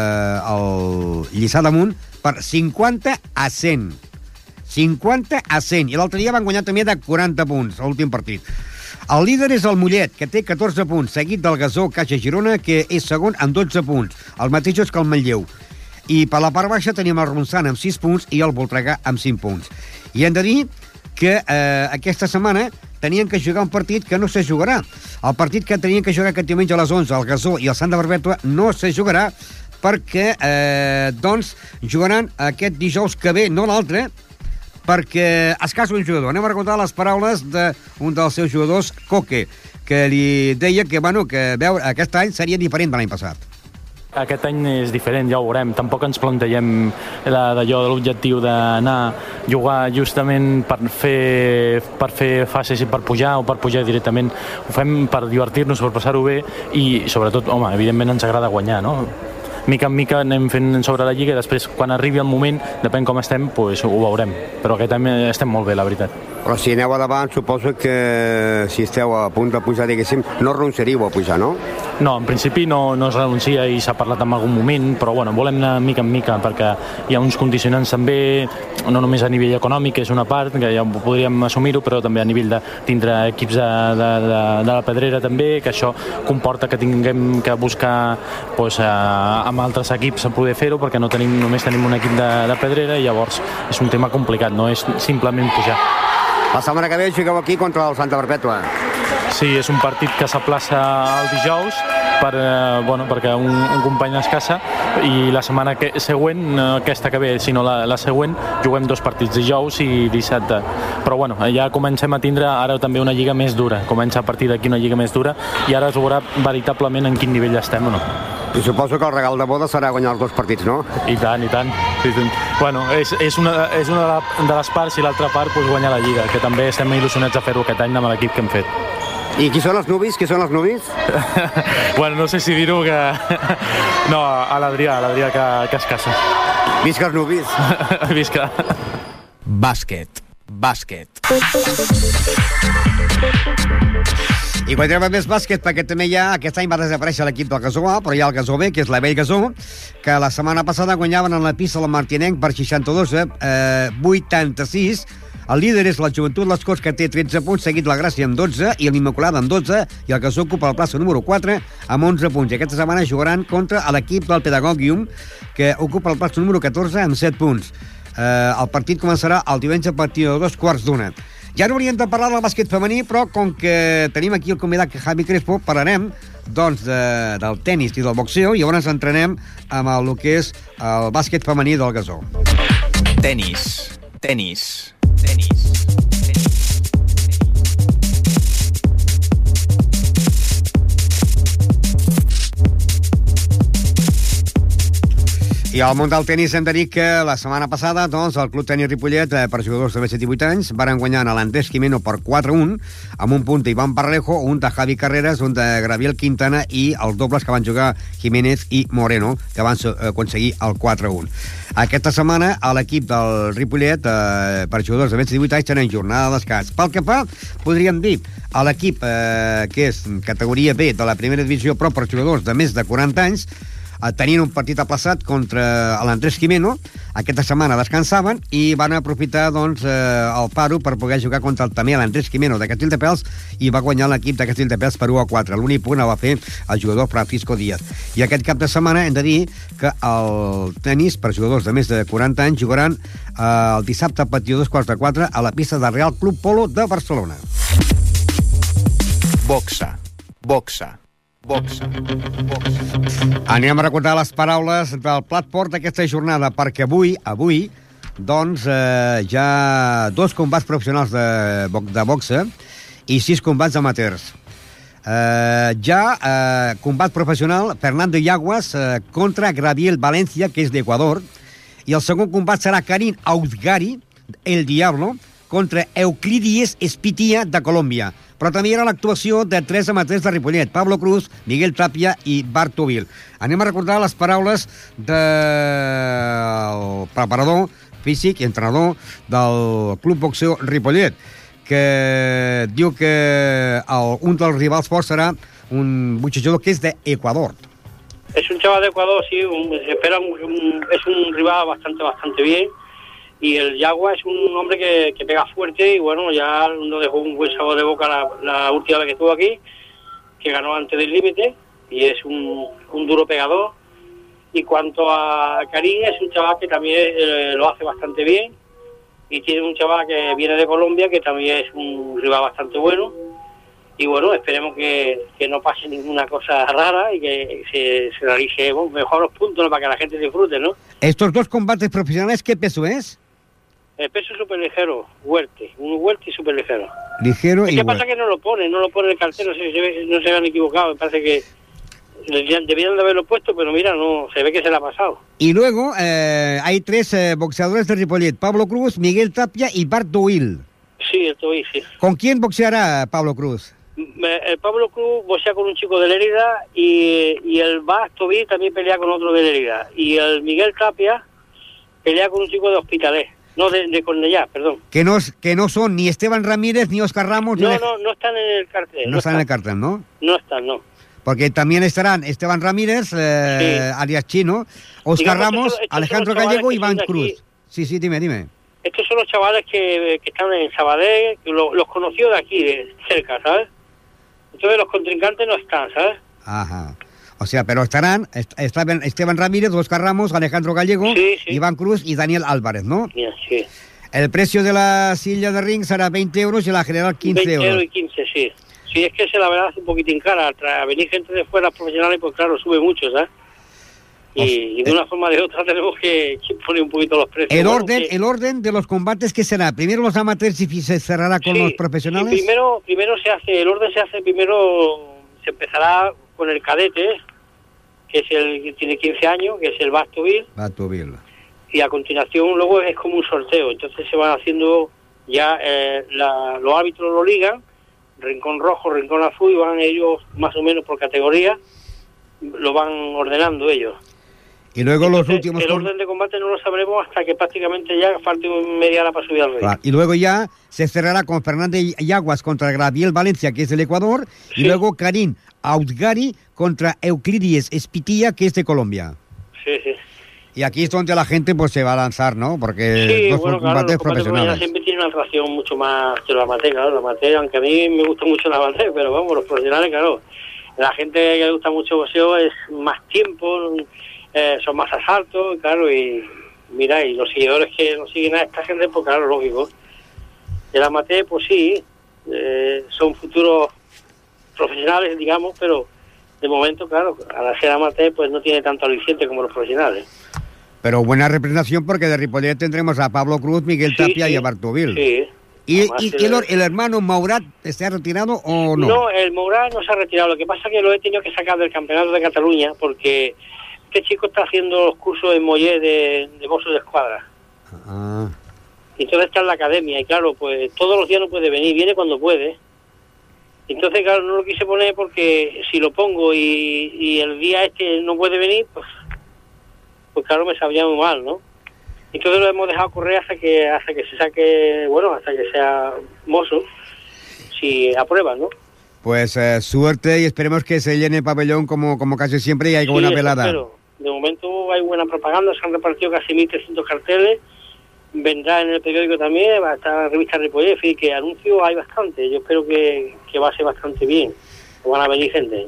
el Lliçà d'Amunt per cinquanta a cent. cinquanta a cent. I l'altre dia van guanyar també de quaranta punts, a l'últim partit. El líder és el Mollet, que té catorze punts, seguit del Gasó Caixa Girona, que és segon amb dotze punts. El mateix és que el Manlleu. I per la part baixa tenim el Ronçana amb sis punts i el Voltregà amb cinc punts. I hem de dir que eh, aquesta setmana tenien que jugar un partit que no se jugarà. El partit que tenien que jugar aquest diumenge a les onze, el Gasó i el Santa Barbètua, no se jugarà perquè, eh, doncs, jugaran aquest dijous que ve, no l'altre, perquè escassa un jugador. Anem a recordar les paraules d'un dels seus jugadors, Coque, que li deia que, bueno, que veure, aquest any seria diferent de l'any passat. Aquest any és diferent, ja ho veurem. Tampoc ens plantegem d'allò de l'objectiu d'anar a jugar justament per fer, per fer fases i per pujar o per pujar directament. Ho fem per divertir-nos, per passar-ho bé i, sobretot, home, evidentment ens agrada guanyar, no? Mica en mica anem fent sobre la Lliga i després, quan arribi el moment, depèn com estem, pues, ho veurem. Però aquest any estem molt bé, la veritat. Però si aneu a davant, suposo que si esteu a punt de pujar, diguéssim, no renunciaríeu a pujar, no? No, en principi no, no es renuncia i s'ha parlat en algun moment, però bueno, volem anar mica en mica perquè hi ha uns condicionants també, no només a nivell econòmic, és una part, que ja podríem assumir-ho, però també a nivell de tindre equips de, de, de, de la Pedrera també, que això comporta que tinguem que buscar pues, a, amb altres equips a poder fer-ho, perquè no tenim, només tenim un equip de, de Pedrera i llavors és un tema complicat, no és simplement pujar. La setmana que ve jugueu aquí contra el Santa Perpètua. Sí, és un partit que s'aplaça el dijous per, eh, bueno, perquè un, un company escassa i la setmana que, següent, no aquesta que ve, sinó la, la següent, juguem dos partits dijous i dissabte. Però bueno, ja comencem a tindre ara també una lliga més dura. Comença a partir d'aquí una lliga més dura i ara es veurà veritablement en quin nivell estem o no. I suposo que el regal de boda serà guanyar els dos partits, no? I tant, i tant. I tant. Bueno, és, és una, és una de les parts i l'altra part pues, guanyar la Lliga, que també estem il·lusionats a fer-ho aquest any amb l'equip que hem fet. I qui són els nuvis? Qui són els nuvis? Bueno, no sé si dir-ho que... No, a l'Adrià, a l'Adrià que, que es casa. Visca els nuvis. Visca. Bàsquet. Bàsquet. I quan entrem més bàsquet, perquè també ja aquest any va desaparèixer l'equip del Gasó A, però hi ha el Gasó B, que és la Vell Gasó, que la setmana passada guanyaven en la pista el Martinenc per seixanta-dos a vuitanta-sis. El líder és la Joventut Les Corts, que té tretze punts, seguit la Gràcia amb dotze i l'Immaculada amb dotze, i el Gasó ocupa la plaça número quatre amb onze punts. I aquesta setmana jugaran contra l'equip del Pedagogium, que ocupa la plaça número catorze amb set punts. Eh, el partit començarà el diumenge a partir de dos quarts d'una. Ja no hauríem de parlar del bàsquet femení, però com que tenim aquí el convidat Javi Crespo, parlarem doncs, de, del tenis i del boxeo, i llavors entrenem amb el, el que és el bàsquet femení del Gasó. Tenis, tenis, tenis. I al món del tenis hem de dir que la setmana passada doncs, el Club Tenis Ripollet, eh, per jugadors de més de divuit anys, van guanyar l'Andrés Jimeno per quatre a un, amb un punt d'Ivan Barrejo, un de Javi Carreras, un de Gabriel Quintana i els dobles que van jugar Jiménez i Moreno, que van aconseguir el quatre a un. Aquesta setmana a l'equip del Ripollet, eh, per jugadors de més de divuit anys, tenen jornada de descans. Pel que fa, podríem dir, a l'equip eh, que és categoria B de la primera divisió, però per jugadors de més de quaranta anys, tenien un partit aplaçat contra l'Andrés Jimeno. Aquesta setmana descansaven i van aprofitar doncs, eh, el paro per poder jugar contra el, també l'Andrés Jimeno de Castelldefels, i va guanyar l'equip de Castelldefels per u a quatre. L'únic punt el va fer el jugador Francisco Díaz. I aquest cap de setmana hem de dir que el tenis per jugadors de més de quaranta anys jugaran eh, el dissabte a partir de dos quarts de quatre a la pista del Real Club Polo de Barcelona. Boxa, boxa. Boxa. Boxa. Anem a recordar les paraules del plat fort d'aquesta jornada, perquè avui, avui, doncs, eh, hi ha dos combats professionals de, de boxa i sis combats amateurs. Eh, hi ha eh, combat professional Fernando Yaguas eh, contra Graviel Valencia, que és d'Equador, i el segon combat serà Karim Auzgari, el Diablo, contra Euclides Espitia, de Colòmbia. Però també hi era l'actuació de tres amateurs de Ripollet, Pablo Cruz, Miguel Tapia i Bartovil. Anem a recordar les paraules del preparador físic i entrenador del Club Boxeo Ripollet, que diu que el, un dels rivals forts serà un boxejador que és d'Equador. Es un chaval de Ecuador, sí, un, espera un, un, es un rival bastante, bastante bien. Y el Yagua es un hombre que, que pega fuerte y bueno, ya nos dejó un buen sabor de boca la, la última vez que estuvo aquí, que ganó antes del límite y es un, un duro pegador. Y cuanto a Karim, es un chaval que también eh, lo hace bastante bien y tiene un chaval que viene de Colombia, que también es un rival bastante bueno. Y bueno, esperemos que, que no pase ninguna cosa rara y que se, se realice bueno, mejor los puntos, ¿no? Para que la gente disfrute, ¿no? Estos dos combates profesionales, ¿qué peso es? El peso súper ligero, huerte, un huerte y súper ligero. Ligero y ¿Qué pasa? Que no lo pone, no lo pone el cartel, no sé si se ve, no se han equivocado, me parece que debían, debían de haberlo puesto, pero mira, no se ve que se le ha pasado. Y luego eh, hay tres eh, boxeadores de Ripollet, Pablo Cruz, Miguel Tapia y Bart Douil. Sí, esto sí, sí. ¿Con quién boxeará Pablo Cruz? El Pablo Cruz boxea con un chico de Lérida y, y el Bart Douil también pelea con otro de Lérida. Y el Miguel Tapia pelea con un chico de Hospitalet. No, de, de Cornellá, perdón. Que no, que no son ni Esteban Ramírez, ni Óscar Ramos... No, ni... no, no están en el cartel. No, no están están en el cartel, ¿no? No están, no. Porque también estarán Esteban Ramírez, eh, Sí. alias Chino, Óscar Digamos, Ramos, estos son- estos Alejandro son los Gallego y chavales que Iván son de Cruz. aquí. Sí, sí, dime, dime. Estos son los chavales que, que están en Sabadell, que lo- los conoció de aquí, de cerca, ¿sabes? Entonces los contrincantes no están, ¿sabes? Ajá. O sea, pero estarán est- Esteban, Esteban Ramírez, Óscar Ramos, Alejandro Gallego, Sí, sí. Iván Cruz y Daniel Álvarez, ¿no? Mira, sí. El precio de la silla de ring será veinte euros y la general quince veinte euros. y quince, sí. Sí, es que se la verdad hace un poquitín cara. Al venir gente de fuera profesionales, pues claro, sube mucho, ¿sabes? Y, y de una forma o de otra tenemos que, que poner un poquito los precios. El Bueno, orden, que- el orden de los combates, ¿qué será? Primero los amateurs y se cerrará con Sí, los profesionales. sí, primero, primero se hace, el orden se hace primero, se empezará con el cadete, que es el que tiene quince años, que es el Bart Douil, Va tu Bill. y a continuación luego es como un sorteo. Entonces se van haciendo ya, eh, la- los árbitros lo ligan, rincón rojo, rincón azul, y van ellos más o menos por categoría, lo van ordenando ellos. Y luego los Entonces, últimos... el com- orden de combate no lo sabremos hasta que prácticamente ya falte media hora para subir al ring. Claro, y luego ya se cerrará con Fernández Yaguas contra Gabriel Valencia, que es del Ecuador, y Sí. luego Karim Audgari contra Euclides Espitilla, que es de Colombia. Sí, sí. Y aquí es donde la gente pues se va a lanzar, ¿no? Porque Sí, no son bueno, claro, combates los combates profesionales profesionales. siempre tienen una atracción mucho más que la amateur, claro, la amateur, aunque a mí me gusta mucho la amateur, pero vamos, los profesionales, claro, la gente que le gusta mucho el boxeo es más tiempo, eh, son más asaltos, claro, y mira, y los seguidores que nos siguen a esta gente, pues claro, lógico. El amateur, pues sí, eh, son futuros profesionales, digamos, pero de momento, claro, al ser amateur, pues no tiene tanto aliciente como los profesionales. Pero buena representación porque de Ripollet tendremos a Pablo Cruz, Miguel Sí, Tapia sí. y a Bartovil. Sí. ¿Y, Además, y el- que el, el hermano Maurat se ha retirado o no? No, el Mourad no se ha retirado. Lo que pasa es que lo he tenido que sacar del Campeonato de Cataluña porque este chico está haciendo los cursos en Mollet de, de Mossos de Escuadra. Ah, Entonces está en la academia y claro, pues todos los días no puede venir, viene cuando puede. Entonces, claro, no lo quise poner porque si lo pongo y, y el día este no puede venir, pues, pues claro, me sabría muy mal, ¿no? Entonces lo hemos dejado correr hasta que hasta que se saque, bueno, hasta que sea mozo, si aprueban, ¿no? pues eh, suerte y esperemos que se llene el pabellón como, como casi siempre y haya Sí, buena eso velada. espero. De momento hay buena propaganda, se han repartido casi mil trescientos carteles, vendrá en el periódico también, va a estar en la revista Ripollet, en fin, que anuncios hay bastante, yo espero que, que va a ser bastante bien, que van a venir gente.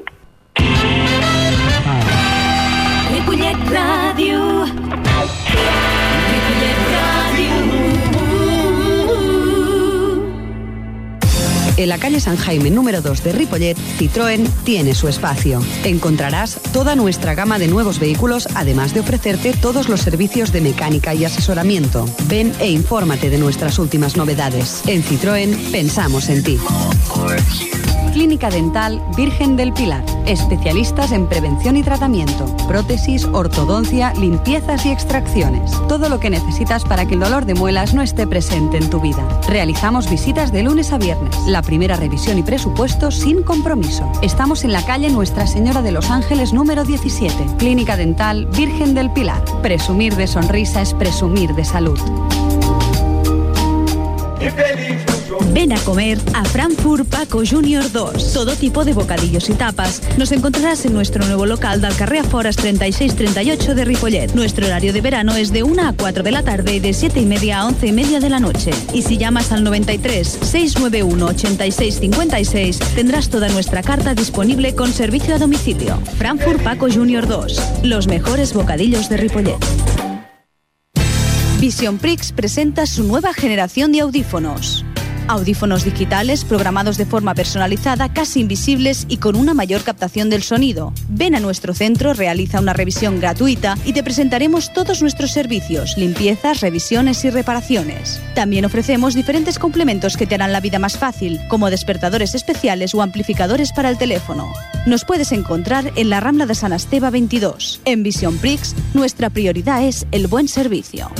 Ripollet Ràdio. Ripollet Ràdio. En la calle San Jaime número dos de Ripollet, Citroën tiene su espacio. Encontrarás toda nuestra gama de nuevos vehículos, además de ofrecerte todos los servicios de mecánica y asesoramiento. Ven e infórmate de nuestras últimas novedades. En Citroën pensamos en ti. Clínica Dental Virgen del Pilar. Especialistas en prevención y tratamiento, prótesis, ortodoncia, limpiezas y extracciones. Todo lo que necesitas para que el dolor de muelas no esté presente en tu vida. Realizamos visitas de lunes a viernes. La primera revisión y presupuesto sin compromiso. Estamos en la calle Nuestra Señora de los Ángeles número diecisiete. Clínica Dental Virgen del Pilar. Presumir de sonrisa es presumir de salud. Ven a comer a Frankfurt Paco Junior dos. Todo tipo de bocadillos y tapas. Nos encontrarás en nuestro nuevo local del carrer Afores treinta y seis treinta y ocho de Ripollet. Nuestro horario de verano es de una a cuatro de la tarde y de siete y media a once y media de la noche. Y si llamas al noventa y tres, seiscientos noventa y uno, ochenta y seis cincuenta y seis, tendrás toda nuestra carta disponible con servicio a domicilio. Frankfurt Paco Junior dos. Los mejores bocadillos de Ripollet. Vision Prix presenta su nueva generación de audífonos. Audífonos digitales programados de forma personalizada, casi invisibles y con una mayor captación del sonido. Ven a nuestro centro, realiza una revisión gratuita y te presentaremos todos nuestros servicios, limpiezas, revisiones y reparaciones. También ofrecemos diferentes complementos que te harán la vida más fácil, como despertadores especiales o amplificadores para el teléfono. Nos puedes encontrar en la Rambla de San Esteve veintidós. En Vision Prix, nuestra prioridad es el buen servicio.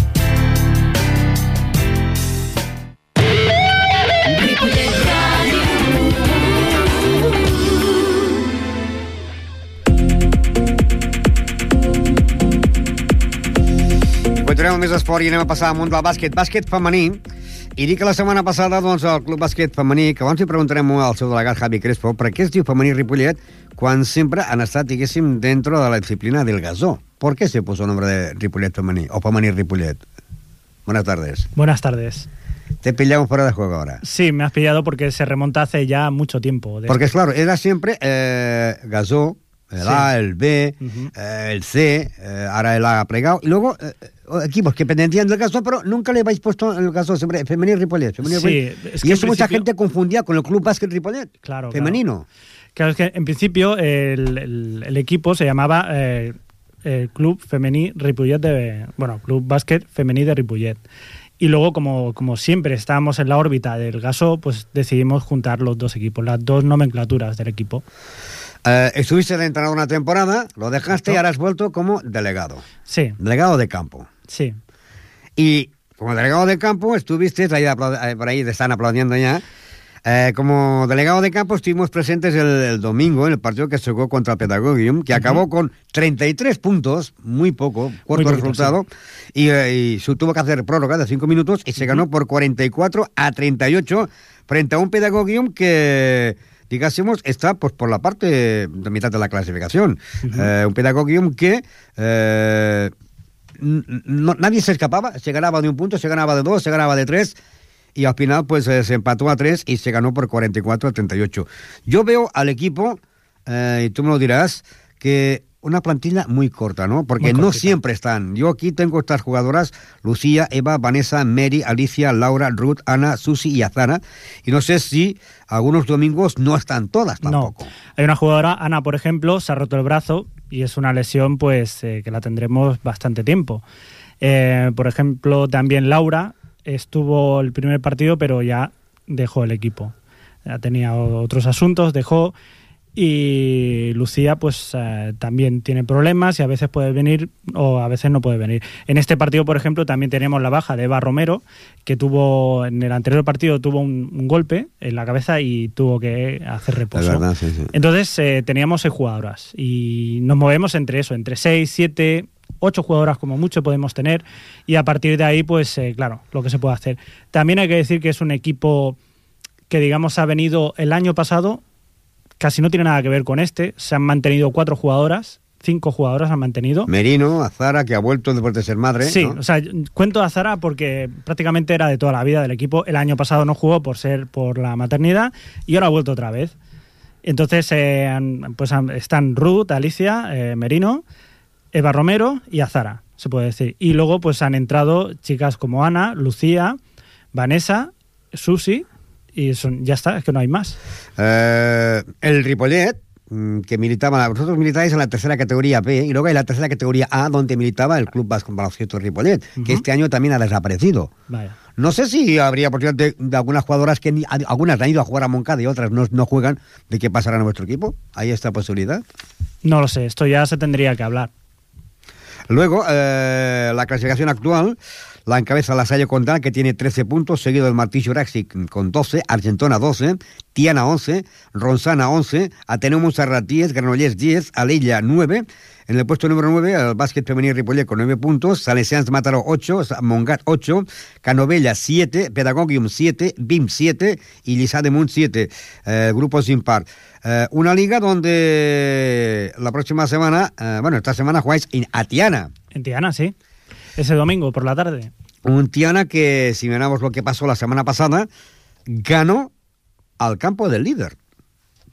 Continuem més esport i anem a passar al món del bàsquet, bàsquet femení. I dic que la setmana passada, doncs, el Club Bàsquet Femení, que abans li preguntarem al seu delegat Javi Crespo, per què es diu Femení Ripollet quan sempre han estat, diguéssim, dentro de la disciplina del gasó. ¿Por qué se puso el nombre de Ripollet Femení o Femení Ripollet? Buenas tardes. Buenas tardes. Te pillamos fuera de juego ahora. Sí, me has pillado porque se remonta hace ya mucho tiempo. Porque, es claro, era siempre eh, gasó, el sí. A, el B, uh-huh. eh, el C, eh, ahora el A plegado, y luego eh, equipos que dependían del gasó, pero nunca le habéis puesto el gasó siempre Femení Ripollet. Femení sí, Ripollet. Es que y eso mucha principio... gente confundía con el Club Bàsquet Ripollet, claro, femenino. Claro. claro, es que en principio el, el, el equipo se llamaba eh, el Club Femení Ripollet de... Bueno, Club Bàsquet Femení de Ripollet. Y luego, como, como siempre estábamos en la órbita del gasó, pues decidimos juntar los dos equipos, las dos nomenclaturas del equipo. Uh, estuviste de entrenador una temporada, lo dejaste ¿no? y ahora has vuelto como delegado. Sí. Delegado de campo. Sí. Y como delegado de campo estuviste, ahí apla- por ahí te están aplaudiendo ya, eh, como delegado de campo estuvimos presentes el, el domingo en el partido que se jugó contra el Pedagogium, que uh-huh. acabó con treinta y tres puntos, muy poco, corto muy resultado, sí. y, eh, y se tuvo que hacer prórroga de cinco minutos y se uh-huh. ganó por cuarenta y cuatro a treinta y ocho frente a un Pedagogium que... digásemos, está pues por la parte de mitad de la clasificación. Uh-huh. Eh, un Pedagogium que eh, no, nadie se escapaba, se ganaba de un punto, se ganaba de dos, se ganaba de tres, y al final pues eh, se empató a tres y se ganó por cuarenta y cuatro a treinta y ocho. Yo veo al equipo, eh, y tú me lo dirás, que una plantilla muy corta, ¿no? Porque no siempre están. Yo aquí tengo estas jugadoras, Lucía, Eva, Vanessa, Mary, Alicia, Laura, Ruth, Ana, Susi y Azara. Y no sé si algunos domingos no están todas tampoco. No. Hay una jugadora, Ana, por ejemplo, se ha roto el brazo y es una lesión pues eh, que la tendremos bastante tiempo. Eh, por ejemplo, también Laura estuvo el primer partido, pero ya dejó el equipo. Ya tenía otros asuntos, dejó... Y Lucía pues eh, también tiene problemas y a veces puede venir o a veces no puede venir. En este partido, por ejemplo, también tenemos la baja de Eva Romero, que tuvo en el anterior partido tuvo un, un golpe en la cabeza y tuvo que hacer reposo. Es verdad, sí, sí. Entonces eh, teníamos seis jugadoras y nos movemos entre eso, entre seis, siete, ocho jugadoras como mucho podemos tener, y a partir de ahí pues eh, claro, lo que se puede hacer. También hay que decir que es un equipo que digamos ha venido el año pasado, casi no tiene nada que ver con este. Se han mantenido cuatro jugadoras, cinco jugadoras han mantenido. Merino, Azara, que ha vuelto después de ser madre. Sí, ¿no? O sea, cuento a Azara porque prácticamente era de toda la vida del equipo. El año pasado no jugó por ser por la maternidad y ahora ha vuelto otra vez. Entonces, eh, pues están Ruth, Alicia, eh, Merino, Eva Romero y Azara, se puede decir. Y luego pues han entrado chicas como Ana, Lucía, Vanessa, Susi... Y son, ya está, es que no hay más. Eh, el Ripollet, que militaba, vosotros militáis en la tercera categoría B, y luego hay la tercera categoría A, donde militaba el Club Vasco Baloncesto Ripollet, uh-huh. que este año también ha desaparecido. Vaya. No sé si habría posibilidad de, de algunas jugadoras que ni, algunas han ido a jugar a Moncada y otras no, no juegan, de qué pasará en vuestro equipo. ¿Hay esta posibilidad? No lo sé, esto ya se tendría que hablar. Luego, eh, la clasificación actual la encabeza la Salle Condal, que tiene trece puntos, seguido del Martí Juràxic con doce, Argentona doce, Tiana once, Ronçana once, Ateneu Montserrat diez, Granollers diez, Alella nueve. En el puesto número nueve, el básquet femení Ripollet con nueve puntos, Salesians Mataró ocho, Montgat ocho, Canovella siete, Pedagogium siete, B I M siete y Lliçà d'Amunt siete. Eh, grupos impar. Eh, una liga donde la próxima semana, eh, bueno, esta semana jugáis en a Tiana. En Tiana, sí. Ese domingo por la tarde. Un Tiana que, si miramos lo que pasó la semana pasada, ganó al campo del líder.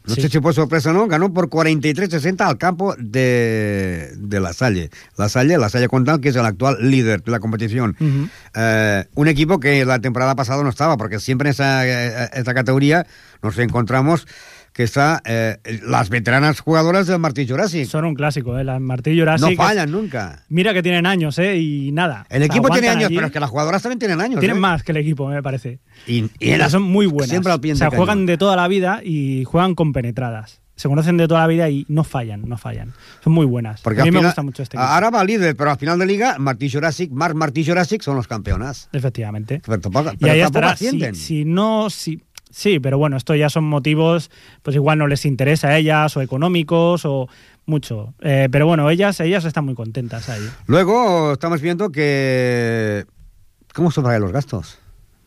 No Sí. sé si fue sorpresa o no, ganó por cuarenta y tres sesenta al campo de, de La Salle. La Salle, La Salle Condal, que es el actual líder de la competición. Ujú. Eh, un equipo que la temporada pasada no estaba, porque siempre en esa, eh, esta categoría nos encontramos que está eh, las veteranas jugadoras del Martí Juràssic. Son un clásico, ¿eh? Las Martí Juràssic. No fallan nunca. Mira que tienen años, ¿eh? Y nada. El O sea, equipo tiene aguantan años, allí. pero es que las jugadoras también tienen años. Tienen ¿eh? más que el equipo, me parece. Y, Y ellas son muy buenas. Siempre al pie o sea, de juegan cañón. de toda la vida y juegan compenetradas. Se conocen de toda la vida y no fallan, no fallan. Son muy buenas. Porque a mí al me final- gusta mucho este equipo. Ahora va líder, pero al final de liga, Martí Juràssic, Marc Martí Juràssic son los campeonas. Efectivamente. Pero tampoco, Y pero ahí tampoco estará. Si, ascienden. si no, si, sí, pero bueno, esto ya son motivos, pues igual no les interesa a ellas, o económicos, o mucho. Eh, pero bueno, ellas, ellas están muy contentas ahí. Luego estamos viendo que... ¿Cómo se pagan los gastos?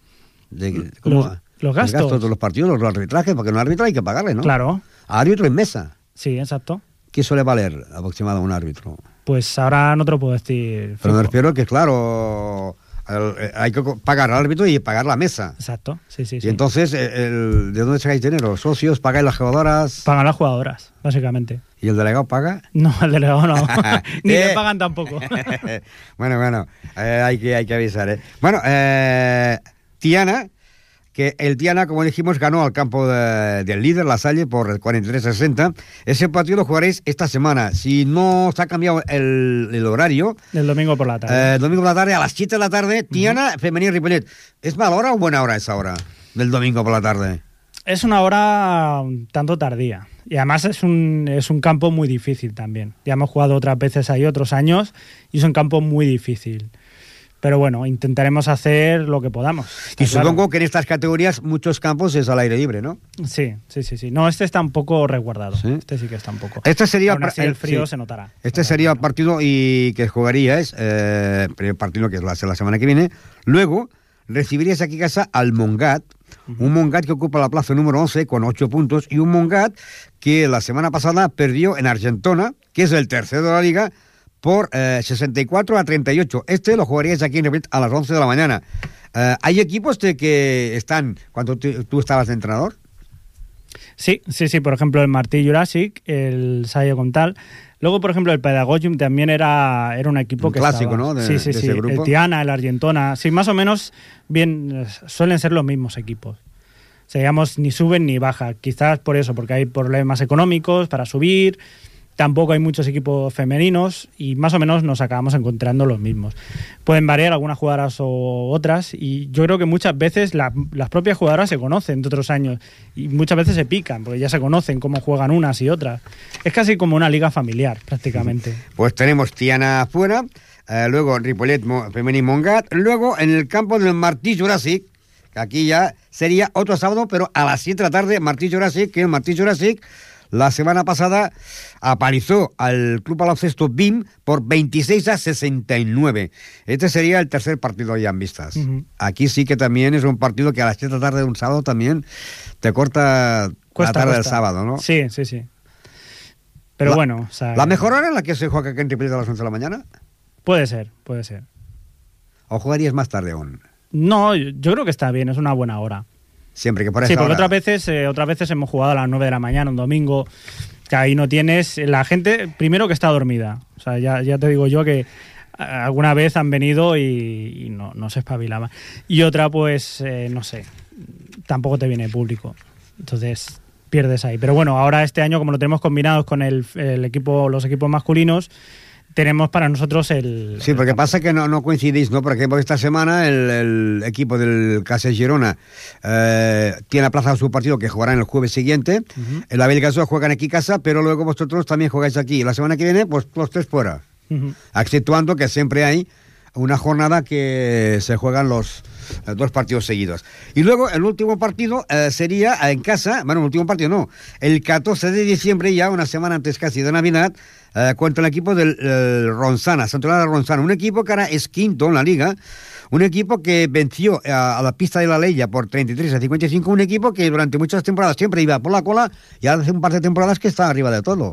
De- ¿cómo- Los- los gastos. de los partidos, los arbitrajes, porque un árbitro hay que pagarle, ¿no? Claro. Árbitro en mesa. Sí, exacto. ¿Qué suele valer aproximadamente un árbitro? Pues ahora no te lo puedo decir. Pero me fijo. refiero que, claro, el- eh, hay que co- pagar al árbitro y pagar la mesa. Exacto, sí, sí, Y sí. entonces, eh, el- ¿de dónde sacáis dinero? ¿Los socios? ¿Pagáis las jugadoras? Pagan las jugadoras, básicamente. ¿Y el delegado paga? No, el delegado no. Ni Eh. le pagan tampoco. Bueno, bueno, eh, hay, que, hay que avisar, ¿eh? Bueno, eh, Tiana, que el Tiana, como dijimos, ganó al campo de- del líder, La Salle, por el cuarenta y tres sesenta. Ese partido lo jugaréis esta semana. Si no se ha cambiado el, el horario, El domingo por la tarde. eh, el domingo por la tarde, a las siete de la tarde, Tiana, Femenil Ripollet. ¿Es mala hora o buena hora esa hora del domingo por la tarde? Es una hora un tanto tardía. Y además es un, es un campo muy difícil también. Ya hemos jugado otras veces ahí otros años y es un campo muy difícil. Pero bueno, intentaremos hacer lo que podamos. Y está claro. supongo que en estas categorías muchos campos es al aire libre, ¿no? Sí, sí, sí, sí. No, este está un poco resguardado. Este sí que está un poco. Este sería Aún así, el frío sí. se notará. Este sería el partido y que jugaríais, eh, primer partido que es la, la semana que viene. Luego recibiríais aquí a casa al Montgat, un Montgat que ocupa la plaza número once con ocho puntos y un Montgat que la semana pasada perdió en Argentona, que es el tercero de la liga, por eh, sesenta y cuatro a treinta y ocho. Este lo jugaríais aquí en Ripollet a las once de la mañana. Eh, ¿Hay equipos de que están, cuando tú, tú estabas de entrenador? Sí, sí, sí. Por ejemplo, el Martí Juràssic, el Salle Comtal. Luego, por ejemplo, el Pedagogium también era, era un equipo Un que clásico, estaba... ¿no? De- sí, sí, de sí. ese grupo. El Tiana, el Argentona. Sí, más o menos bien, suelen ser los mismos equipos. O sea, digamos, ni suben ni bajan. Quizás por eso, porque hay problemas económicos para subir. Tampoco hay muchos equipos femeninos y más o menos nos acabamos encontrando los mismos. Pueden variar algunas jugadoras o otras y yo creo que muchas veces la- las propias jugadoras se conocen de otros años y muchas veces se pican porque ya se conocen cómo juegan unas y otras. Es casi como una liga familiar prácticamente. Pues tenemos Tiana afuera, eh, luego Ripollet, Mo- Femení Montgat, luego en el campo del Martí Juràssic, que aquí ya sería otro sábado, pero a las siete de la tarde, Martí Juràssic, que el Martí Juràssic la semana pasada aparizó al Club Baloncesto B I M por veintiséis a sesenta y nueve. Este sería el tercer partido ya en vistas. Ujú. Aquí sí que también es un partido que a las siete de la tarde de un sábado también te corta Cuesta, la tarde del cuesta. sábado, ¿no? Sí, sí, sí. Pero La- bueno, o sea, ¿La mejor hora en la que se juega aquí en Ripollet a las once de la mañana? puede ser, puede ser. ¿O jugarías más tarde aún? No, yo yo creo que está bien, es una buena hora. Siempre que por Sí, esa porque hora. otras veces, eh, otras veces hemos jugado a las nueve de la mañana, un domingo, que ahí no tienes... La gente, primero que está dormida. O sea, ya, ya te digo yo que a- alguna vez han venido y, y no, no se espabilaba. Y otra, pues, eh, no sé, tampoco te viene público. Entonces, pierdes ahí. Pero bueno, ahora este año, como lo tenemos combinados con el, el equipo, los equipos masculinos, tenemos para nosotros el... Sí, porque pasa que no, no coincidís, ¿no? Por ejemplo, esta semana el, el equipo del Casa Girona eh, tiene aplazado su partido que jugarán el jueves siguiente. Ujú. El Abel Gasol juegan aquí casa, pero luego vosotros también jugáis aquí. La semana que viene, pues los tres fuera. Ujú. Exceptuando que siempre hay una jornada que se juegan los eh, dos partidos seguidos. Y luego el último partido eh, sería en casa, bueno, el último partido no, el catorce de diciembre, ya una semana antes casi de Navidad, eh, contra el equipo del el Ronzana, Santoral de Ronzana, un equipo que ahora es quinto en la liga, un equipo que venció a, a la pista de la Leia por treinta y tres a cincuenta y cinco, un equipo que durante muchas temporadas siempre iba por la cola y ahora hace un par de temporadas que está arriba de todo.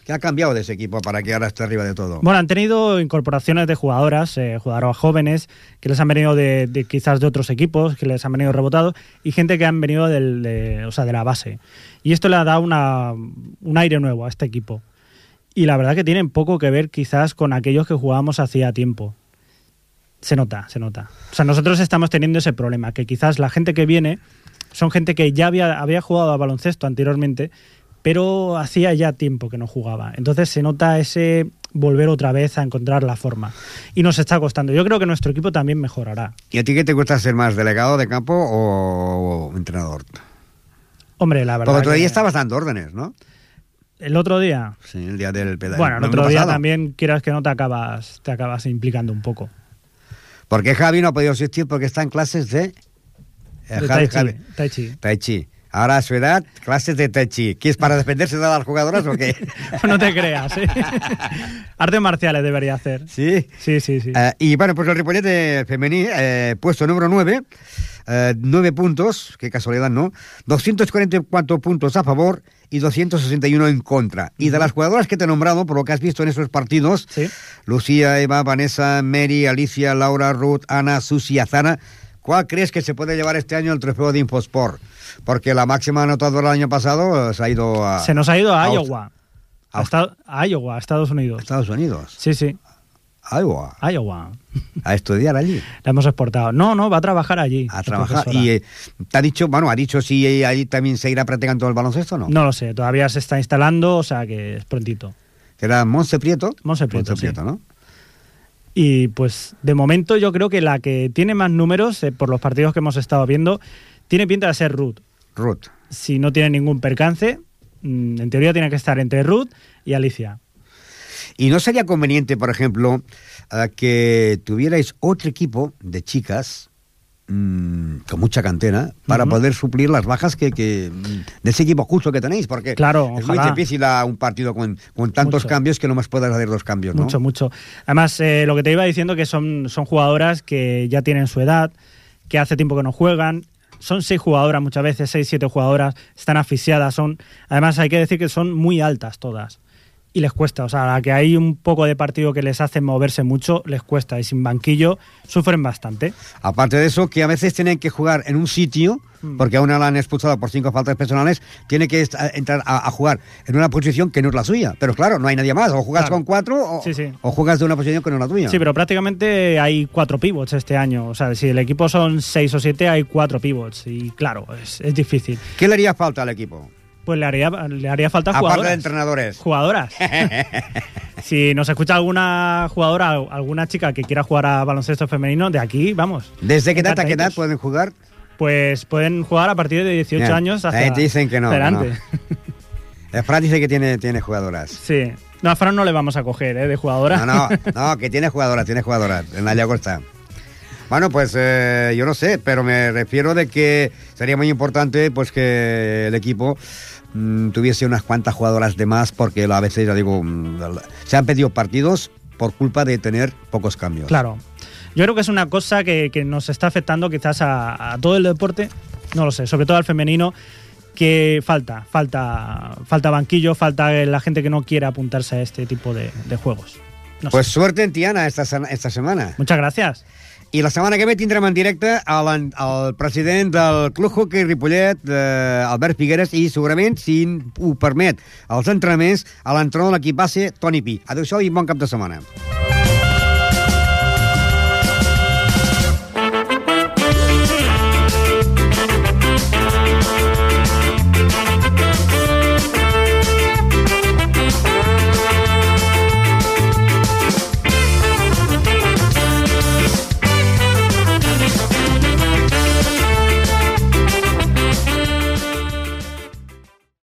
¿Qué ha cambiado de ese equipo para que ahora esté arriba de todo? Bueno, han tenido incorporaciones de jugadoras, eh, jugadoras jóvenes, que les han venido de, de quizás de otros equipos, que les han venido rebotados, y gente que han venido del, de, o sea, de la base. Y esto le ha dado una, un aire nuevo a este equipo. Y la verdad que tienen poco que ver quizás con aquellos que jugábamos hacía tiempo. Se nota, se nota. O sea, nosotros estamos teniendo ese problema, que quizás la gente que viene son gente que ya había, había jugado a baloncesto anteriormente, pero hacía ya tiempo que no jugaba. Entonces se nota ese volver otra vez a encontrar la forma. Y nos está costando. Yo creo que nuestro equipo también mejorará. ¿Y a ti qué te cuesta ser más, delegado de campo o entrenador? Hombre, la verdad Porque otro que... día estabas dando órdenes, ¿no? ¿El otro día? Sí, el día del pedal. Bueno, el ¿No otro me día pasado? también, quieras que no, te acabas, te acabas implicando un poco. Porque Javi no ha podido asistir porque está en clases de... Eh, De Javi, tai chi, Javi. tai chi. Tai chi. Ahora a su edad, clases de Tai Chi. ¿Qué es para defenderse de las jugadoras o qué? No te creas, ¿eh? Artes marciales debería hacer. ¿Sí? Sí, sí, sí. Eh, y bueno, pues el Ripollet eh, femení, eh, puesto número nueve, eh, nueve puntos, qué casualidad, ¿no? doscientos cuarenta y cuatro puntos a favor y doscientos sesenta y uno en contra. Y de las jugadoras que te he nombrado, por lo que has visto en esos partidos, ¿sí? Lucía, Eva, Vanessa, Mary, Alicia, Laura, Ruth, Ana, Susi, Azana, ¿cuál crees que se puede llevar este año el trofeo de Infosport? Porque la máxima anotadora el año pasado se ha ido a... Se nos ha ido a, a Iowa. A, Esta- a Iowa, a Estados Unidos. Estados Unidos. Sí, sí. Iowa. Iowa. A estudiar allí. La hemos exportado. No, no, va a trabajar allí. A trabajar. Y eh, te ha dicho, bueno, ha dicho si eh, ahí también se irá practicando el baloncesto o no. No lo sé, todavía se está instalando, o sea que es prontito. Era Monse Prieto. Monse Prieto, Monse Prieto, sí. ¿no? Y pues de momento yo creo que la que tiene más números, eh, por los partidos que hemos estado viendo, tiene pinta de ser Ruth. Ruth. Si no tiene ningún percance, mmm, en teoría tiene que estar entre Ruth y Alicia. ¿Y no sería conveniente, por ejemplo, uh, que tuvierais otro equipo de chicas mmm, con mucha cantera para uh-huh. poder suplir las bajas que, que de ese equipo justo que tenéis? Porque claro, es ojalá. muy difícil a un partido con, con tantos mucho. cambios que no más puedas hacer dos cambios, ¿no? Mucho, mucho. Además, eh, lo que te iba diciendo que son, son jugadoras que ya tienen su edad, que hace tiempo que no juegan. Son seis jugadoras muchas veces, seis, siete jugadoras, están asfixiadas, son, además hay que decir que son muy altas todas y les cuesta, o sea, a que hay un poco de partido que les hace moverse mucho, les cuesta y sin banquillo sufren bastante. Aparte de eso, que a veces tienen que jugar en un sitio, porque a una la han expulsado por cinco faltas personales, tiene que entrar a, a jugar en una posición que no es la suya, pero claro, no hay nadie más, o juegas claro. con cuatro o, sí, sí. o juegas de una posición que no es la tuya. Sí, pero prácticamente hay cuatro pivots este año, o sea, si el equipo son seis o siete, hay cuatro pivots y claro, es, es difícil. ¿Qué le haría falta al equipo? Pues le haría, le haría falta Aparte jugadoras. de entrenadores. Jugadoras. Si nos escucha alguna jugadora, alguna chica que quiera jugar a baloncesto femenino, de aquí, vamos. ¿Desde qué edad a qué edad pueden jugar? Pues pueden jugar a partir de dieciocho Bien. años hasta Ahí te dicen que no. adelante. Que no. Fran dice que tiene, tiene jugadoras. Sí. No, a Fran no le vamos a coger, ¿eh? De jugadora. No, no, no, que tiene jugadoras, tiene jugadoras. En la Llagosta. Bueno, pues eh, yo no sé, pero me refiero de que sería muy importante pues que el equipo mmm, tuviese unas cuantas jugadoras de más, porque a veces, ya digo, mmm, se han perdido partidos por culpa de tener pocos cambios. Claro. Yo creo que es una cosa que, que nos está afectando quizás a, a todo el deporte, no lo sé, sobre todo al femenino, que falta, falta, falta banquillo, falta la gente que no quiera apuntarse a este tipo de, de juegos. No pues sé. suerte en Tiana esta, esta setmana. Muchas gracias. I la setmana que ve tindrem en directe el, el president del Club Hockey Ripollet, eh, Albert Figueres, i segurament, si ho permet, els entrenaments, a l'entrenador de l'equip base, Toni Pi. Adéu-siau i bon cap de setmana.